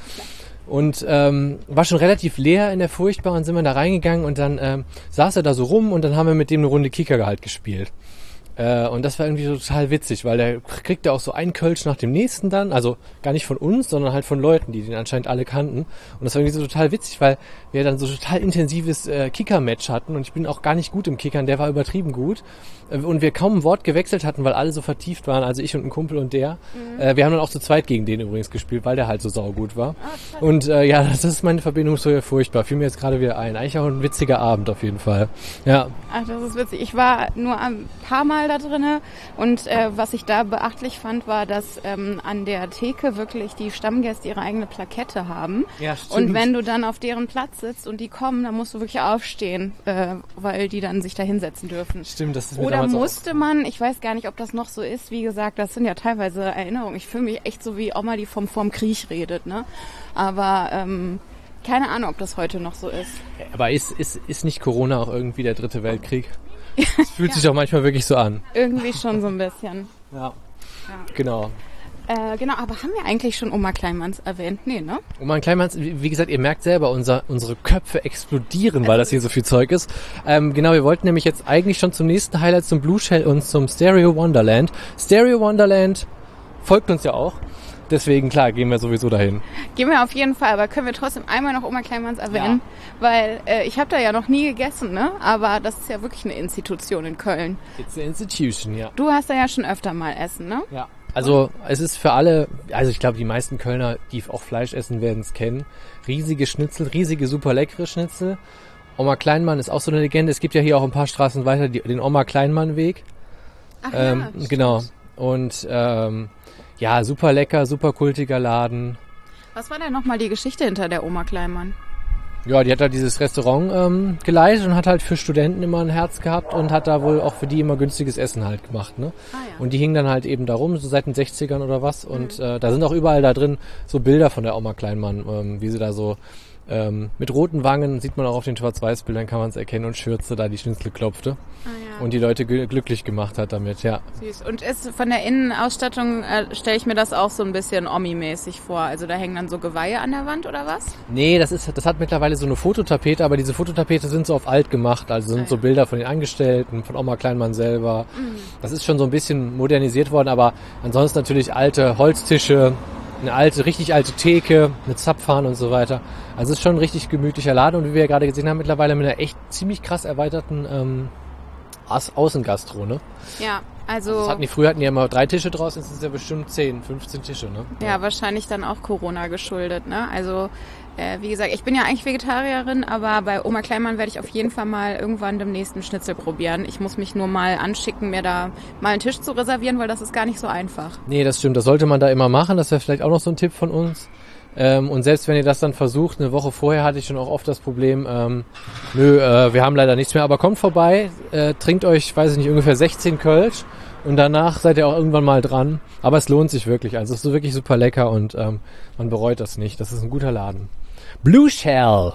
Und ähm, war schon relativ leer in der Furchtbar und sind wir da reingegangen und dann ähm, saß er da so rum und dann haben wir mit dem eine Runde Kicker halt gespielt. Äh, und das war irgendwie so total witzig, weil der kriegt ja auch so einen Kölsch nach dem nächsten dann, also gar nicht von uns, sondern halt von Leuten, die den anscheinend alle kannten. Und das war irgendwie so total witzig, weil wir dann so total intensives äh, Kicker-Match hatten und ich bin auch gar nicht gut im Kickern, der war übertrieben gut. Äh, und wir kaum ein Wort gewechselt hatten, weil alle so vertieft waren, also ich und ein Kumpel und der. Mhm. Äh, wir haben dann auch zu zweit gegen den übrigens gespielt, weil der halt so saugut war. Oh, und äh, ja, das ist meine Verbindung so furchtbar. Fiel mir jetzt gerade wieder ein. Eigentlich auch ein witziger Abend auf jeden Fall. Ja. Ach, das ist witzig. Ich war nur ein paar Mal da drinne und äh, was ich da beachtlich fand, war, dass ähm, an der Theke wirklich die Stammgäste ihre eigene Plakette haben. Ja, stimmt. Und wenn du dann auf deren Platz sitzt und die kommen, dann musst du wirklich aufstehen, äh, weil die dann sich da hinsetzen dürfen. Stimmt, das ist mir Oder damals musste man, ich weiß gar nicht, ob das noch so ist, wie gesagt, das sind ja teilweise Erinnerungen. Ich fühle mich echt so wie Oma, die vom, vom Krieg redet, ne? Aber ähm, keine Ahnung, ob das heute noch so ist. Aber ist, ist, ist nicht Corona auch irgendwie der dritte Weltkrieg? Es fühlt ja. sich auch manchmal wirklich so an. Irgendwie schon so ein bisschen. Ja, ja. Genau. Äh, genau, aber haben wir eigentlich schon Oma Kleinmanns erwähnt? Nee, ne? Oma Kleinmanns, wie, wie gesagt, ihr merkt selber, unser, unsere Köpfe explodieren, weil das hier so viel Zeug ist. Ähm, genau, wir wollten nämlich jetzt eigentlich schon zum nächsten Highlight, zum Blue Shell und zum Stereo Wonderland. Stereo Wonderland folgt uns ja auch. Deswegen, klar, gehen wir sowieso dahin. Gehen wir auf jeden Fall, aber können wir trotzdem einmal noch Oma Kleinmanns erwähnen? Ja. Weil äh, ich habe da ja noch nie gegessen, ne? Aber das ist ja wirklich eine Institution in Köln. It's an institution, ja. Du hast da ja schon öfter mal essen, ne? Ja. Also es ist für alle, also ich glaube die meisten Kölner, die auch Fleisch essen, werden es kennen. Riesige Schnitzel, riesige, super leckere Schnitzel. Oma Kleinmann ist auch so eine Legende. Es gibt ja hier auch ein paar Straßen weiter die, den Oma Kleinmann Weg. Ach ähm, ja, genau. Und ähm, ja, super lecker, super kultiger Laden. Was war denn nochmal die Geschichte hinter der Oma Kleinmann? Ja, die hat da dieses Restaurant ähm, geleitet und hat halt für Studenten immer ein Herz gehabt und hat da wohl auch für die immer günstiges Essen halt gemacht, ne? Ah, ja. Und die hingen dann halt eben da rum, so seit den sechzigern oder was. Und mhm. äh, da sind auch überall da drin so Bilder von der Oma Kleinmann, ähm, wie sie da so ähm, mit roten Wangen, sieht man auch auf den Schwarz-Weiß-Bildern, kann man es erkennen, und Schürze da die Schnitzel klopfte. Ah, ja. Und die Leute g- glücklich gemacht hat damit, ja. Süß. Und ist von der Innenausstattung äh, stelle ich mir das auch so ein bisschen Omi-mäßig vor. Also da hängen dann so Geweihe an der Wand oder was? Nee, das ist, das hat mittlerweile so eine Fototapete, aber diese Fototapete sind so auf alt gemacht. Also sind ah, ja. so Bilder von den Angestellten, von Oma Kleinmann selber. Mhm. Das ist schon so ein bisschen modernisiert worden, aber ansonsten natürlich alte Holztische, eine alte, richtig alte Theke mit Zapfhahn und so weiter. Also es ist schon ein richtig gemütlicher Laden und wie wir ja gerade gesehen haben, mittlerweile mit einer echt ziemlich krass erweiterten ähm, Außengastro, ne? Ja, also... also das hatten die, früher hatten die ja immer drei Tische draus, jetzt sind es ja bestimmt zehn, fünfzehn Tische, ne? Ja, ja, wahrscheinlich dann auch Corona geschuldet, ne? Also, äh, wie gesagt, ich bin ja eigentlich Vegetarierin, aber bei Oma Kleinmann werde ich auf jeden Fall mal irgendwann demnächst einen Schnitzel probieren. Ich muss mich nur mal anschicken, mir da mal einen Tisch zu reservieren, weil das ist gar nicht so einfach. Nee, das stimmt, das sollte man da immer machen, das wäre vielleicht auch noch so ein Tipp von uns. Ähm, und selbst wenn ihr das dann versucht, eine Woche vorher hatte ich schon auch oft das Problem, ähm, nö, äh, wir haben leider nichts mehr, aber kommt vorbei, äh, trinkt euch, weiß ich nicht, ungefähr sechzehn Kölsch und danach seid ihr auch irgendwann mal dran. Aber es lohnt sich wirklich, also es ist wirklich super lecker und ähm, man bereut das nicht. Das ist ein guter Laden. Blue Shell.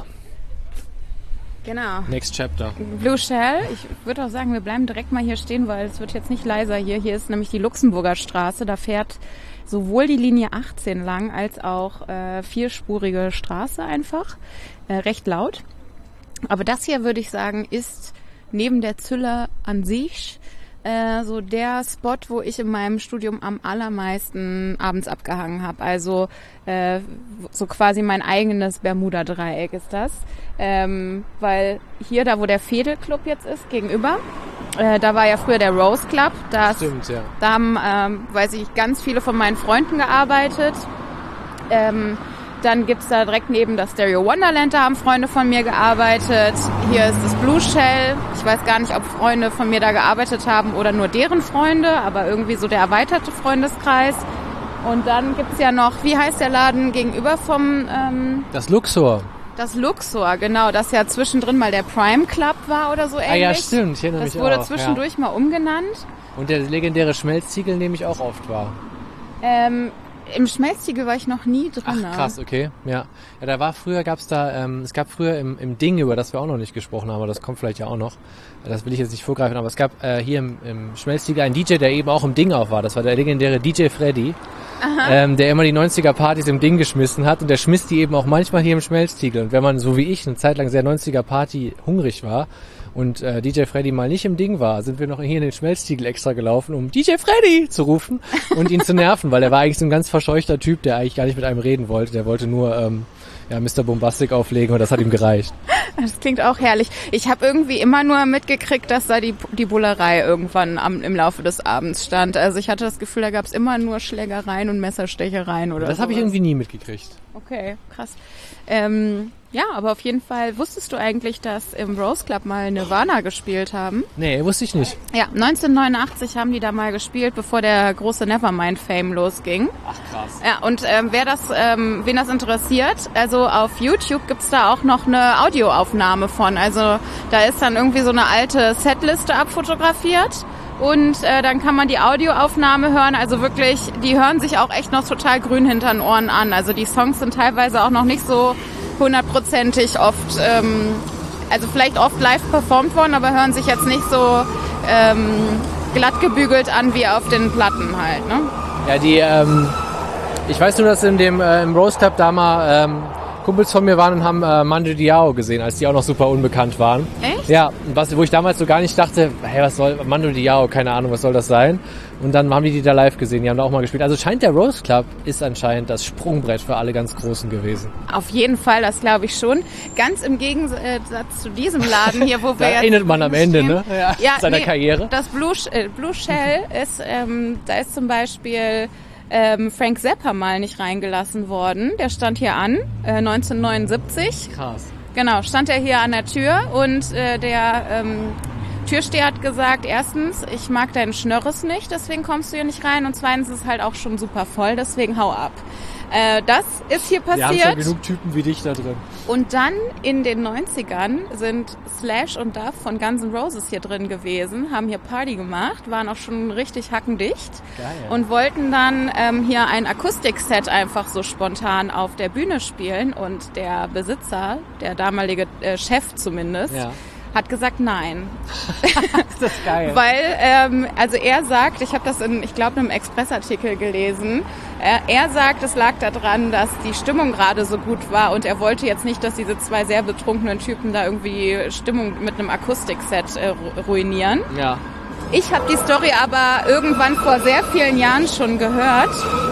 Genau. Next chapter. Blue Shell. Ich würde auch sagen, wir bleiben direkt mal hier stehen, weil es wird jetzt nicht leiser hier. Hier ist nämlich die Luxemburger Straße. Da fährt sowohl die Linie achtzehn lang als auch äh, vierspurige Straße einfach. Äh, recht laut. Aber das hier, würde ich sagen, ist neben der Züller an sich äh, so der Spot, wo ich in meinem Studium am allermeisten abends abgehangen habe. Also äh, so quasi mein eigenes Bermuda-Dreieck ist das. Ähm, weil hier, da wo der Fedel-Club jetzt ist, gegenüber, äh, da war ja früher der Rose Club. Das, Stimmt, ja. Da haben, ähm, weiß ich, ganz viele von meinen Freunden gearbeitet. Ähm, Dann gibt's da direkt neben das Stereo Wonderland, da haben Freunde von mir gearbeitet. Hier ist das Blue Shell. Ich weiß gar nicht, ob Freunde von mir da gearbeitet haben oder nur deren Freunde, aber irgendwie so der erweiterte Freundeskreis. Und dann gibt's ja noch, wie heißt der Laden gegenüber vom... Ähm, das Luxor. Das Luxor, genau, das ja zwischendrin mal der Prime Club war oder so ähnlich. Ah ja, stimmt, ich erinnere das mich wurde auch, zwischendurch ja. mal umgenannt. Und der legendäre Schmelztiegel nehme ich auch oft wahr. Ähm, im Schmelztiegel war ich noch nie drin. Ach krass, okay, ja. Ja, da war früher, gab's da, ähm, es gab früher im, im Ding, über das wir auch noch nicht gesprochen haben, aber das kommt vielleicht ja auch noch. Das will ich jetzt nicht vorgreifen, aber es gab äh, hier im, im Schmelztiegel einen D J, der eben auch im Ding auf war. Das war der legendäre D J Freddy, ähm, der immer die neunziger-Partys im Ding geschmissen hat und der schmiss die eben auch manchmal hier im Schmelztiegel. Und wenn man, so wie ich, eine Zeit lang sehr neunziger-Party hungrig war und äh, D J Freddy mal nicht im Ding war, sind wir noch hier in den Schmelztiegel extra gelaufen, um D J Freddy zu rufen und ihn zu nerven, weil er war eigentlich so ein ganz verscheuchter Typ, der eigentlich gar nicht mit einem reden wollte. Der wollte nur ähm, ja, Mister Bombastic auflegen und das hat ihm gereicht. Das klingt auch herrlich. Ich habe irgendwie immer nur mitgekriegt, dass da die, die Bullerei irgendwann am, im Laufe des Abends stand. Also ich hatte das Gefühl, da gab es immer nur Schlägereien und Messerstechereien oder so. Das habe ich irgendwie nie mitgekriegt. Okay, krass. Ähm, ja, aber auf jeden Fall, wusstest du eigentlich, dass im Rose Club mal Nirvana gespielt haben? Nee, wusste ich nicht. Ja, neunzehnhundertneunundachtzig haben die da mal gespielt, bevor der große Nevermind-Fame losging. Ach krass. Ja, und ähm, wer das, ähm, wen das interessiert, also auf YouTube gibt's da auch noch eine Audioaufnahme von. Also da ist dann irgendwie so eine alte Setliste abfotografiert. Und äh, dann kann man die Audioaufnahme hören, also wirklich, die hören sich auch echt noch total grün hinter den Ohren an. Also die Songs sind teilweise auch noch nicht so hundertprozentig oft, ähm, also vielleicht oft live performt worden, aber hören sich jetzt nicht so ähm, glatt gebügelt an wie auf den Platten halt, ne? Ja, die, ähm, ich weiß nur, dass in dem äh, im Rose Club da mal ähm, Kumpels von mir waren und haben äh, Mando Diao gesehen, als die auch noch super unbekannt waren. Echt? Ja, was, wo ich damals so gar nicht dachte, hey, was soll Mando Diao, keine Ahnung, was soll das sein? Und dann haben die die da live gesehen, die haben da auch mal gespielt. Also scheint der Rose Club ist anscheinend das Sprungbrett für alle ganz Großen gewesen. Auf jeden Fall, das glaube ich schon. Ganz im Gegensatz zu diesem Laden hier, wo wir da jetzt... erinnert man am Ende, stehen. ne? Ja, ja, seiner nee, Karriere. Das Blue, äh, Blue Shell ist, ähm, da ist zum Beispiel... Ähm, Frank Zappa mal nicht reingelassen worden. Der stand hier an, äh, neunzehnhundertneunundsiebzig. Krass. Genau, stand er hier an der Tür und äh, der ähm, Türsteher hat gesagt, erstens, ich mag deinen Schnörres nicht, deswegen kommst du hier nicht rein und zweitens ist es halt auch schon super voll, deswegen hau ab. Äh, das ist hier passiert. Wir haben schon genug Typen wie dich da drin. Und dann in den neunzigern sind Slash und Duff von Guns N' Roses hier drin gewesen, haben hier Party gemacht, waren auch schon richtig hackendicht. Geil. Und wollten dann ähm, hier ein Akustikset einfach so spontan auf der Bühne spielen. Und der Besitzer, der damalige äh, Chef zumindest, ja. hat gesagt, nein. Das ist geil. Weil, ähm, also er sagt, ich habe das in, ich glaube, einem Expressartikel gelesen, er, er sagt, es lag daran, dass die Stimmung gerade so gut war und er wollte jetzt nicht, dass diese zwei sehr betrunkenen Typen da irgendwie Stimmung mit einem Akustikset äh, ruinieren. Ja. Ich habe die Story aber irgendwann vor sehr vielen Jahren schon gehört.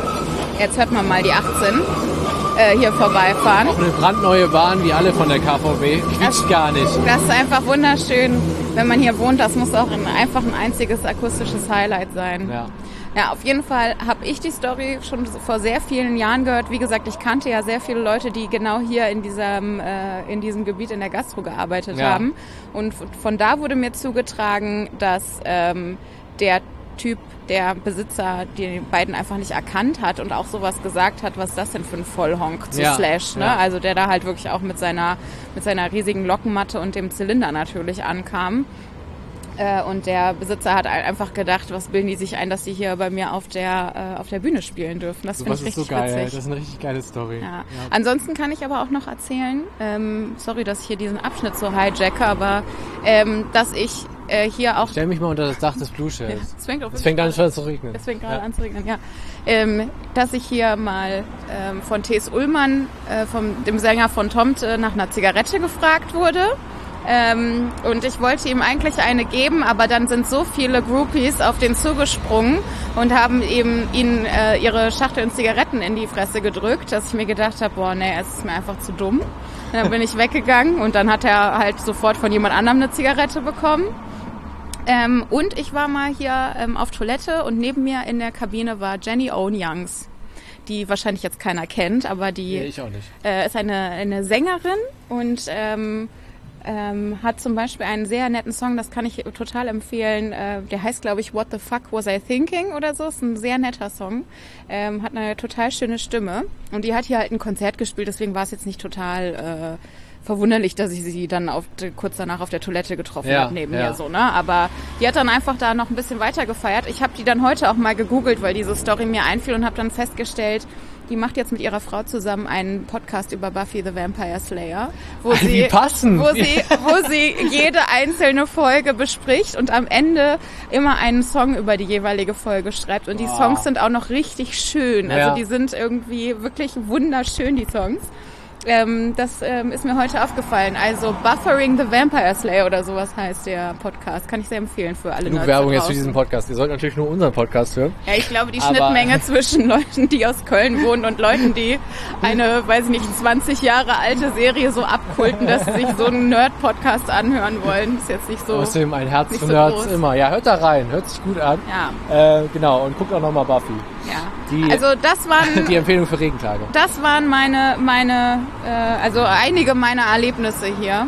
Jetzt hört man mal die achtzehn. Äh, hier vorbeifahren. Auch eine brandneue Bahn, wie alle von der K V B. Quietscht gar nicht. Das ist einfach wunderschön, wenn man hier wohnt. Das muss auch ein, einfach ein einziges akustisches Highlight sein. Ja. Ja, auf jeden Fall habe ich die Story schon vor sehr vielen Jahren gehört. Wie gesagt, ich kannte ja sehr viele Leute, die genau hier in diesem, äh, in diesem Gebiet in der Gastro gearbeitet ja. haben. Und von da wurde mir zugetragen, dass ähm, der Typ, der Besitzer, die beiden einfach nicht erkannt hat und auch sowas gesagt hat, was ist das denn für ein Vollhonk zu ja, Slash, ne? Ja. Also der da halt wirklich auch mit seiner, mit seiner riesigen Lockenmatte und dem Zylinder natürlich ankam. Äh, und der Besitzer hat einfach gedacht, was bilden die sich ein, dass die hier bei mir auf der, äh, auf der Bühne spielen dürfen. Das finde ich richtig so geil. witzig. Das ist eine richtig geile Story. Ja. Ja. Ansonsten kann ich aber auch noch erzählen, ähm, sorry, dass ich hier diesen Abschnitt so hijacke, aber ähm, dass ich äh, hier auch... Stell mich mal unter das Dach des Blue Shells. Ja, es fängt, es fängt an schon zu regnen. Es fängt gerade ja. an zu regnen, ja. Ähm, dass ich hier mal ähm, von T S Ullmann, äh, vom, dem Sänger von Tomte, nach einer Zigarette gefragt wurde. Ähm, und ich wollte ihm eigentlich eine geben, aber dann sind so viele Groupies auf den zugesprungen und haben eben ihnen äh, ihre Schachteln Zigaretten in die Fresse gedrückt, dass ich mir gedacht habe, boah, nee, es ist mir einfach zu dumm. Und dann bin ich weggegangen und dann hat er halt sofort von jemand anderem eine Zigarette bekommen. Ähm, und ich war mal hier ähm, auf Toilette und neben mir in der Kabine war Jenny Owen Youngs. die wahrscheinlich jetzt keiner kennt, aber die Nee, ich auch nicht. Äh, ist eine, eine Sängerin und ähm, ähm, hat zum Beispiel einen sehr netten Song, das kann ich total empfehlen. Äh, der heißt, glaube ich, What the Fuck Was I Thinking oder so. Ist ein sehr netter Song. Ähm, hat eine total schöne Stimme. Und die hat hier halt ein Konzert gespielt, deswegen war es jetzt nicht total äh, verwunderlich, dass ich sie dann auf, kurz danach auf der Toilette getroffen Ja, habe neben ja. mir. So, ne? Aber die hat dann einfach da noch ein bisschen weiter gefeiert. Ich habe die dann heute auch mal gegoogelt, weil diese Story mir einfiel und habe dann festgestellt, die macht jetzt mit ihrer Frau zusammen einen Podcast über Buffy the Vampire Slayer, wo Wie sie, passend. wo sie, wo sie jede einzelne Folge bespricht und am Ende immer einen Song über die jeweilige Folge schreibt. Und die Wow. Songs sind auch noch richtig schön. Also Ja. die sind irgendwie wirklich wunderschön, die Songs. Ähm, das ähm, ist mir heute aufgefallen. Also Buffering the Vampire Slayer oder sowas heißt der Podcast. Kann ich sehr empfehlen für alle Genug Nerds Werbung da jetzt für draußen. diesen Podcast. Ihr sollt natürlich nur unseren Podcast hören. Ja, ich glaube, die Aber- Schnittmenge zwischen Leuten, die aus Köln wohnen und Leuten, die eine, weiß ich nicht, zwanzig Jahre alte Serie so abkulten, dass sie sich so einen Nerd-Podcast anhören wollen, ist jetzt nicht so... Außerdem ein Herz nicht für so Nerds groß. immer. Ja, hört da rein. Hört sich gut an. Ja, Äh, genau. Und guckt auch nochmal Buffy. ja. Die- Also das waren... Die Empfehlung für Regentage. Das waren meine, meine, äh, also einige meiner Erlebnisse hier.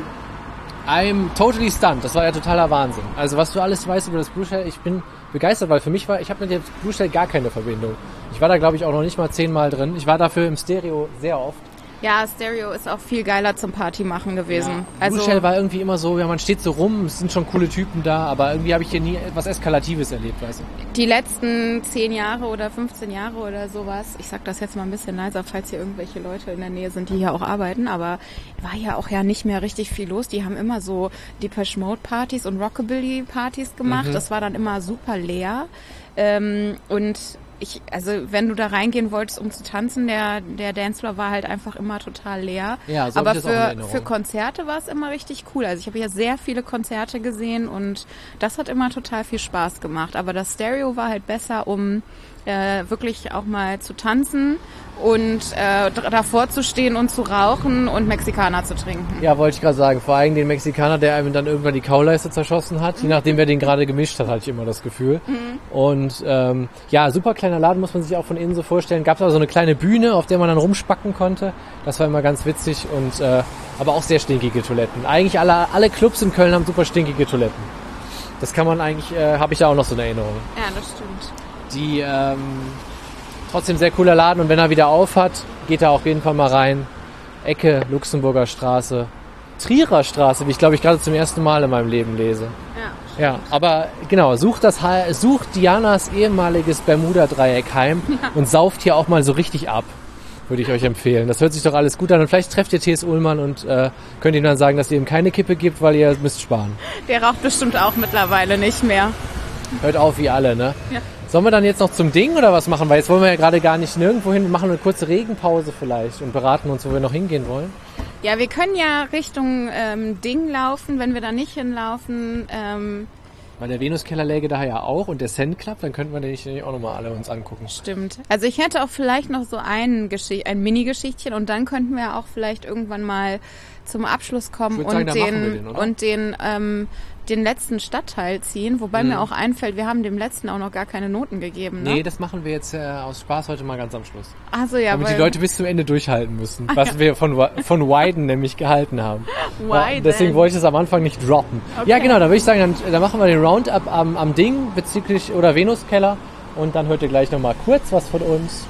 I'm totally stunned. Das war ja totaler Wahnsinn. Also was du alles weißt über das Blue Shell, ich bin begeistert, weil für mich war, ich habe mit dem Blue Shell gar keine Verbindung. Ich war da, glaube ich, auch noch nicht mal zehnmal drin. Ich war dafür im Stereo sehr oft. Ja, Stereo ist auch viel geiler zum Party machen gewesen. Also, Also Blue Shell war irgendwie immer so, ja, man steht so rum, es sind schon coole Typen da, aber irgendwie habe ich hier nie etwas Eskalatives erlebt, weißt du? die letzten zehn Jahre oder fünfzehn Jahre oder sowas, ich sag das jetzt mal ein bisschen leiser, falls hier irgendwelche Leute in der Nähe sind, die hier auch arbeiten, aber war ja auch ja nicht mehr richtig viel los. Die haben immer so Depeche Mode Partys und Rockabilly Partys gemacht. Mhm. Das war dann immer super leer. Ähm, und ich, also wenn du da reingehen wolltest, um zu tanzen, der, der Dancefloor war halt einfach immer total leer. Ja, so hab aber ich das auch in für, Erinnerung. für Konzerte war es immer richtig cool. Also ich habe ja sehr viele Konzerte gesehen und das hat immer total viel Spaß gemacht. Aber das Stereo war halt besser, um äh, wirklich auch mal zu tanzen und äh, d- davor zu stehen und zu rauchen und Mexikaner zu trinken. Ja, wollte ich gerade sagen. Vor allem den Mexikaner, der einem dann irgendwann die Kauleiste zerschossen hat. Je nachdem, wer den gerade gemischt hat, hatte ich immer das Gefühl. Und ähm, ja, super kleiner Laden, muss man sich auch von innen so vorstellen. Gab es aber so eine kleine Bühne, auf der man dann rumspacken konnte. Das war immer ganz witzig. Und äh, aber auch sehr stinkige Toiletten. Eigentlich alle, alle Clubs in Köln haben super stinkige Toiletten. Das kann man eigentlich, äh, habe ich ja auch noch so eine Erinnerung. Ja, das stimmt. Die ähm, trotzdem sehr cooler Laden und wenn er wieder auf hat, geht er auf jeden Fall mal rein. Ecke Luxemburger Straße, Trierer Straße, wie ich glaube ich gerade zum ersten Mal in meinem Leben lese. Ja. Ja, aber genau, sucht das Ha- sucht Dianas ehemaliges Bermuda-Dreieck heim und sauft hier auch mal so richtig ab, würde ich euch empfehlen. Das hört sich doch alles gut an und vielleicht trefft ihr T S. Ullmann und äh, könnt ihm dann sagen, dass ihr ihm keine Kippe gibt, weil ihr müsst sparen. Der raucht bestimmt auch mittlerweile nicht mehr. Hört auf wie alle, ne? Ja. Sollen wir dann jetzt noch zum Ding oder was machen? Weil jetzt wollen wir ja gerade gar nicht nirgendwo hin. Wir machen eine kurze Regenpause vielleicht und beraten uns, wo wir noch hingehen wollen. Ja, wir können ja Richtung ähm, Ding laufen, wenn wir da nicht hinlaufen. Ähm, Weil der Venuskeller läge da ja auch und der Sand Club, dann könnten wir den nicht auch nochmal alle uns angucken. Stimmt. Also ich hätte auch vielleicht noch so ein, Geschicht- ein Mini-Geschichtchen und dann könnten wir auch vielleicht irgendwann mal zum Abschluss kommen Ich und würd sagen, dann machen wir den, den, oder? und den, ähm, den letzten Stadtteil ziehen. Wobei Mhm. mir auch einfällt, wir haben dem letzten auch noch gar keine Noten gegeben. Ne? Nee, das machen wir jetzt äh, aus Spaß heute mal ganz am Schluss. Also ja, Damit weil die Leute bis zum Ende durchhalten müssen, was wir von, Wi- von Wyden nämlich gehalten haben. Why Ja, deswegen denn? wollte ich es am Anfang nicht droppen. Okay. Ja genau, da würde ich sagen, dann, dann machen wir den Roundup am, am Ding bezüglich oder Venuskeller und dann hört ihr gleich nochmal kurz was von uns.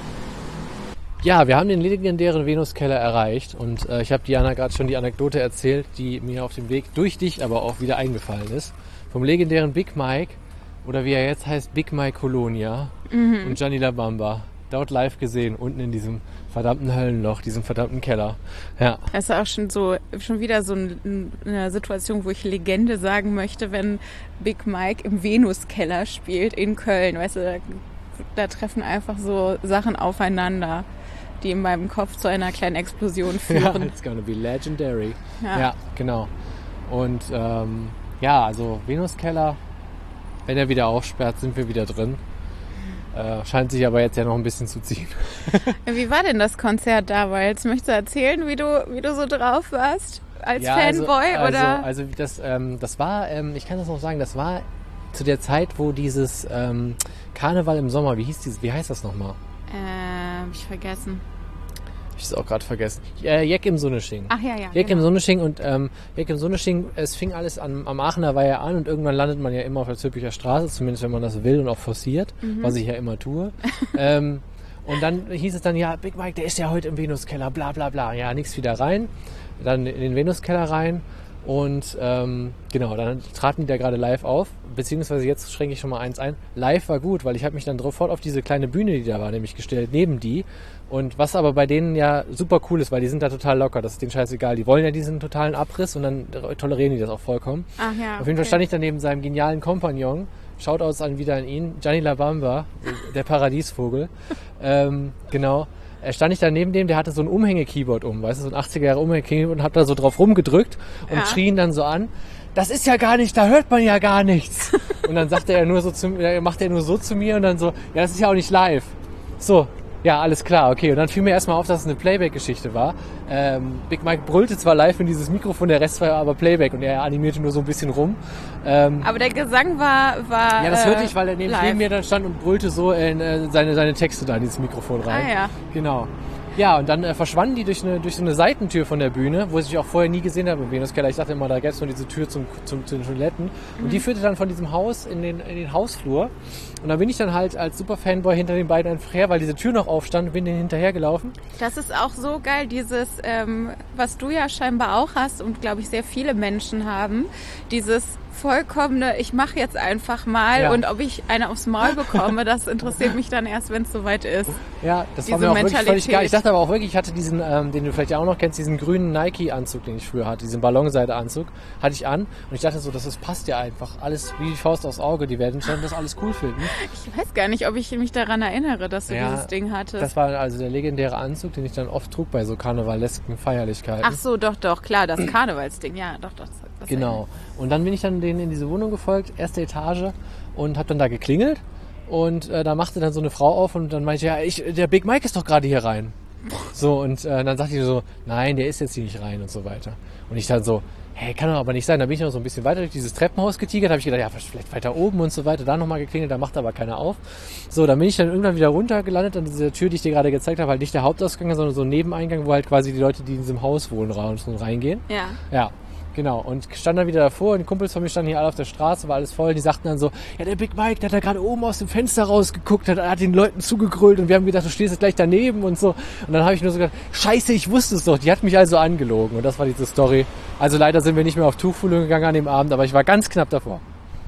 Ja, wir haben den legendären Venuskeller erreicht und äh, ich habe Diana gerade schon die Anekdote erzählt, die mir auf dem Weg durch dich aber auch wieder eingefallen ist. Vom legendären Big Mike oder wie er jetzt heißt, Big Mike Colonia und Gianni La Bamba. Dort live gesehen, unten in diesem verdammten Höllenloch, diesem verdammten Keller. Ja, Das ist auch schon so, schon wieder so ein, eine Situation, wo ich Legende sagen möchte, wenn Big Mike im Venuskeller spielt in Köln. Weißt du, da, da treffen einfach so Sachen aufeinander, die in meinem Kopf zu einer kleinen Explosion ja führen. it's gonna be legendary. Ja. Ja, genau. Und ähm, ja, also Venuskeller, wenn er wieder aufsperrt, sind wir wieder drin. Äh, scheint sich aber jetzt ja noch ein bisschen zu ziehen. Wie war denn das Konzert damals? Möchtest du erzählen, wie du, wie du so drauf warst? Als Ja, Fanboy? also, oder? Also, also das, ähm, das war, ähm, ich kann das noch sagen, das war zu der Zeit, wo dieses ähm, Karneval im Sommer, wie hieß dieses, wie heißt das nochmal? ähm, hab ich vergessen. Ich es auch gerade vergessen. Äh, Jeck im Sonnesching. Ach ja, ja. Jeck genau. im Sonnesching und ähm, Jeck im Sonnesching, es fing alles an, am Aachener Weiher an und irgendwann landet man ja immer auf der Zülpicher Straße, zumindest wenn man das will und auch forciert, mhm. was ich ja immer tue. ähm, und dann hieß es dann, ja, Big Mike, der ist ja heute im Venuskeller, bla bla bla. Ja, nix wieder rein. Dann in den Venuskeller rein und ähm, genau, dann traten die da gerade live auf, beziehungsweise jetzt schränke ich schon mal eins ein. Live war gut, weil ich habe mich dann sofort auf diese kleine Bühne, die da war, nämlich gestellt, neben die. Und was aber bei denen ja super cool ist, weil die sind da total locker, das ist denen scheißegal. Die wollen ja diesen totalen Abriss und dann tolerieren die das auch vollkommen. Ach ja, auf jeden Fall okay. stand ich dann neben seinem genialen Kompagnon, Shoutouts an wieder an ihn, Gianni Labamba, der Paradiesvogel. ähm, genau. Er stand ich da neben dem, der hatte so ein Umhänge-Keyboard um, weißt du, so ein achtziger Jahre Umhänge-Keyboard und hat da so drauf rumgedrückt und ja. schrie ihn dann so an, das ist ja gar nicht, da hört man ja gar nichts. Und dann sagte er nur so zu mir, macht er nur so zu mir und dann so, ja, das ist ja auch nicht live. So, ja, alles klar, okay. Und dann fiel mir erstmal auf, dass es eine Playback-Geschichte war. Ähm, Big Mike brüllte zwar live in dieses Mikrofon, der Rest war aber Playback und er animierte nur so ein bisschen rum. Ähm, aber der Gesang war, war ja, das hörte äh, ich, weil er neben, live. neben mir dann stand und brüllte so in äh, seine, seine Texte da in dieses Mikrofon rein. Ah ja. Genau. Ja, und dann äh, verschwanden die durch, eine, durch so eine Seitentür von der Bühne, wo ich auch vorher nie gesehen habe im Venuskeller. Ich dachte immer, da gäbe es nur diese Tür zum, zum, zu den Toiletten. Und mhm. die führte dann von diesem Haus in den, in den Hausflur. Und da bin ich dann halt als Super-Fanboy hinter den beiden einfach her, weil diese Tür noch aufstand und bin denen hinterhergelaufen. Das ist auch so geil, dieses, ähm, was du ja scheinbar auch hast und glaube ich sehr viele Menschen haben, dieses vollkommene, ich mache jetzt einfach mal ja. und ob ich eine aufs Maul bekomme, das interessiert mich dann erst, wenn es soweit ist. Ja, das Diese war mir auch wirklich völlig geil. Ich Mentalität. dachte aber auch wirklich, ich hatte diesen, ähm, den du vielleicht auch noch kennst, diesen grünen Nike-Anzug, den ich früher hatte, diesen Ballonseide-Anzug, hatte ich an und ich dachte so, das ist, passt ja einfach, alles wie die Faust aufs Auge, die werden schon das alles cool finden. Ich weiß gar nicht, ob ich mich daran erinnere, dass du ja, dieses Ding hattest. Das war also der legendäre Anzug, den ich dann oft trug bei so karnevalesken Feierlichkeiten. Ach so, doch, doch, klar, das Karnevalsding, ja, doch, doch. Das genau. Und dann bin ich dann denen in diese Wohnung gefolgt, erste Etage, und habe dann da geklingelt. Und äh, da machte dann so eine Frau auf und dann meinte, ja, ich, der Big Mike ist doch gerade hier rein. So, und äh, dann sagte ich so, nein, der ist jetzt hier nicht rein und so weiter. Und ich dann so, hey, kann doch aber nicht sein. Da bin ich noch so ein bisschen weiter durch dieses Treppenhaus getigert, habe ich gedacht, ja, vielleicht weiter oben und so weiter. Da nochmal geklingelt, da macht aber keiner auf. So, dann bin ich dann irgendwann wieder runtergelandet an dieser Tür, die ich dir gerade gezeigt habe, halt nicht der Hauptausgang, sondern so ein Nebeneingang, wo halt quasi die Leute, die in diesem Haus wohnen, reingehen. Ja. Ja. Genau, und stand dann wieder davor und die Kumpels von mir standen hier alle auf der Straße, war alles voll. Die sagten dann so, ja, der Big Mike, der hat da gerade oben aus dem Fenster rausgeguckt, hat, hat den Leuten zugegrölt und wir haben gedacht, du stehst jetzt gleich daneben und so. Und dann habe ich nur so gedacht, scheiße, ich wusste es doch. Die hat mich also angelogen und das war diese Story. Also leider sind wir nicht mehr auf Tuchfühlung gegangen an dem Abend, aber ich war ganz knapp davor.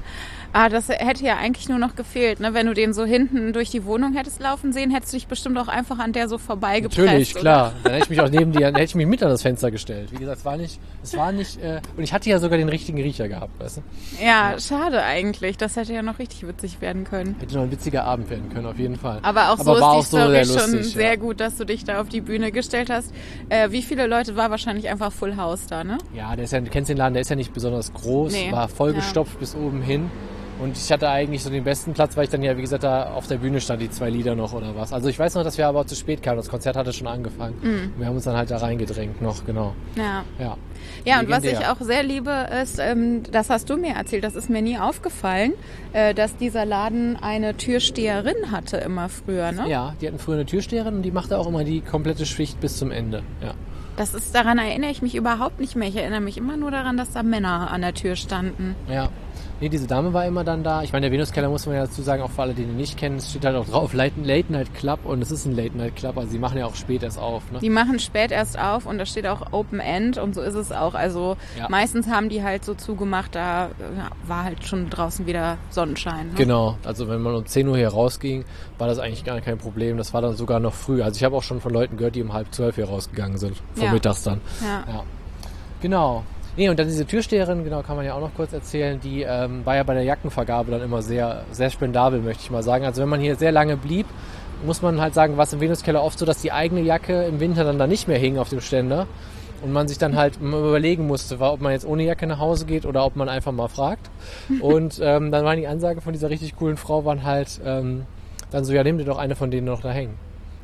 Ah, das hätte ja eigentlich nur noch gefehlt, ne? Wenn du den so hinten durch die Wohnung hättest laufen sehen, hättest du dich bestimmt auch einfach an der so vorbeigepresst. Natürlich, klar. Oder? Dann hätte ich mich auch neben die, dann hätte ich mich mit an das Fenster gestellt. Wie gesagt, es war nicht, es war nicht, äh, und ich hatte ja sogar den richtigen Riecher gehabt, weißt du? Ja, ja, schade eigentlich. Das hätte ja noch richtig witzig werden können. Hätte noch ein witziger Abend werden können, auf jeden Fall. Aber auch Aber so war ist die auch so Story sehr schon lustig, sehr ja. gut, dass du dich da auf die Bühne gestellt hast. Äh, wie viele Leute war wahrscheinlich einfach Full House da, ne? Ja, der ist ja, du kennst den Laden, der ist ja nicht besonders groß, Nee. war vollgestopft ja. bis oben hin. Und ich hatte eigentlich so den besten Platz, weil ich dann ja, wie gesagt, da auf der Bühne stand, die zwei Lieder noch oder was. Also ich weiß noch, dass wir aber auch zu spät kamen. Das Konzert hatte schon angefangen. Mm. Wir haben uns dann halt da reingedrängt noch, genau. Ja. Ja, ja und was ich auch sehr liebe, ist, ähm, das hast du mir erzählt, das ist mir nie aufgefallen, äh, dass dieser Laden eine Türsteherin hatte immer früher, ne? Ja, die hatten früher eine Türsteherin und die machte auch immer die komplette Schicht bis zum Ende, ja. Das ist, daran erinnere ich mich überhaupt nicht mehr. Ich erinnere mich immer nur daran, dass da Männer an der Tür standen. Ja. Nee, diese Dame war immer dann da. Ich meine, der Venuskeller, muss man ja dazu sagen, auch für alle, die ihn nicht kennen, es steht halt auch drauf, Late Night Club, und es ist ein Late Night Club, also die machen ja auch spät erst auf. Ne? Die machen spät erst auf und da steht auch Open End und so ist es auch. Also ja. meistens haben die halt so zugemacht, da ja, war halt schon draußen wieder Sonnenschein. Ne? Genau, also wenn man um zehn Uhr hier rausging, war das eigentlich gar kein Problem. Das war dann sogar noch früh. Also ich habe auch schon von Leuten gehört, die um halb zwölf hier rausgegangen sind, vormittags ja. dann. Ja. ja. Genau. Nee, und dann diese Türsteherin, genau, kann man ja auch noch kurz erzählen, die ähm, war ja bei der Jackenvergabe dann immer sehr, sehr spendabel, möchte ich mal sagen. Also wenn man hier sehr lange blieb, muss man halt sagen, war es im Venuskeller oft so, dass die eigene Jacke im Winter dann da nicht mehr hing auf dem Ständer und man sich dann halt überlegen musste, ob man jetzt ohne Jacke nach Hause geht oder ob man einfach mal fragt. Und ähm, dann waren die Ansagen von dieser richtig coolen Frau waren halt ähm, dann so, ja, nimm dir doch eine von denen noch da hängen.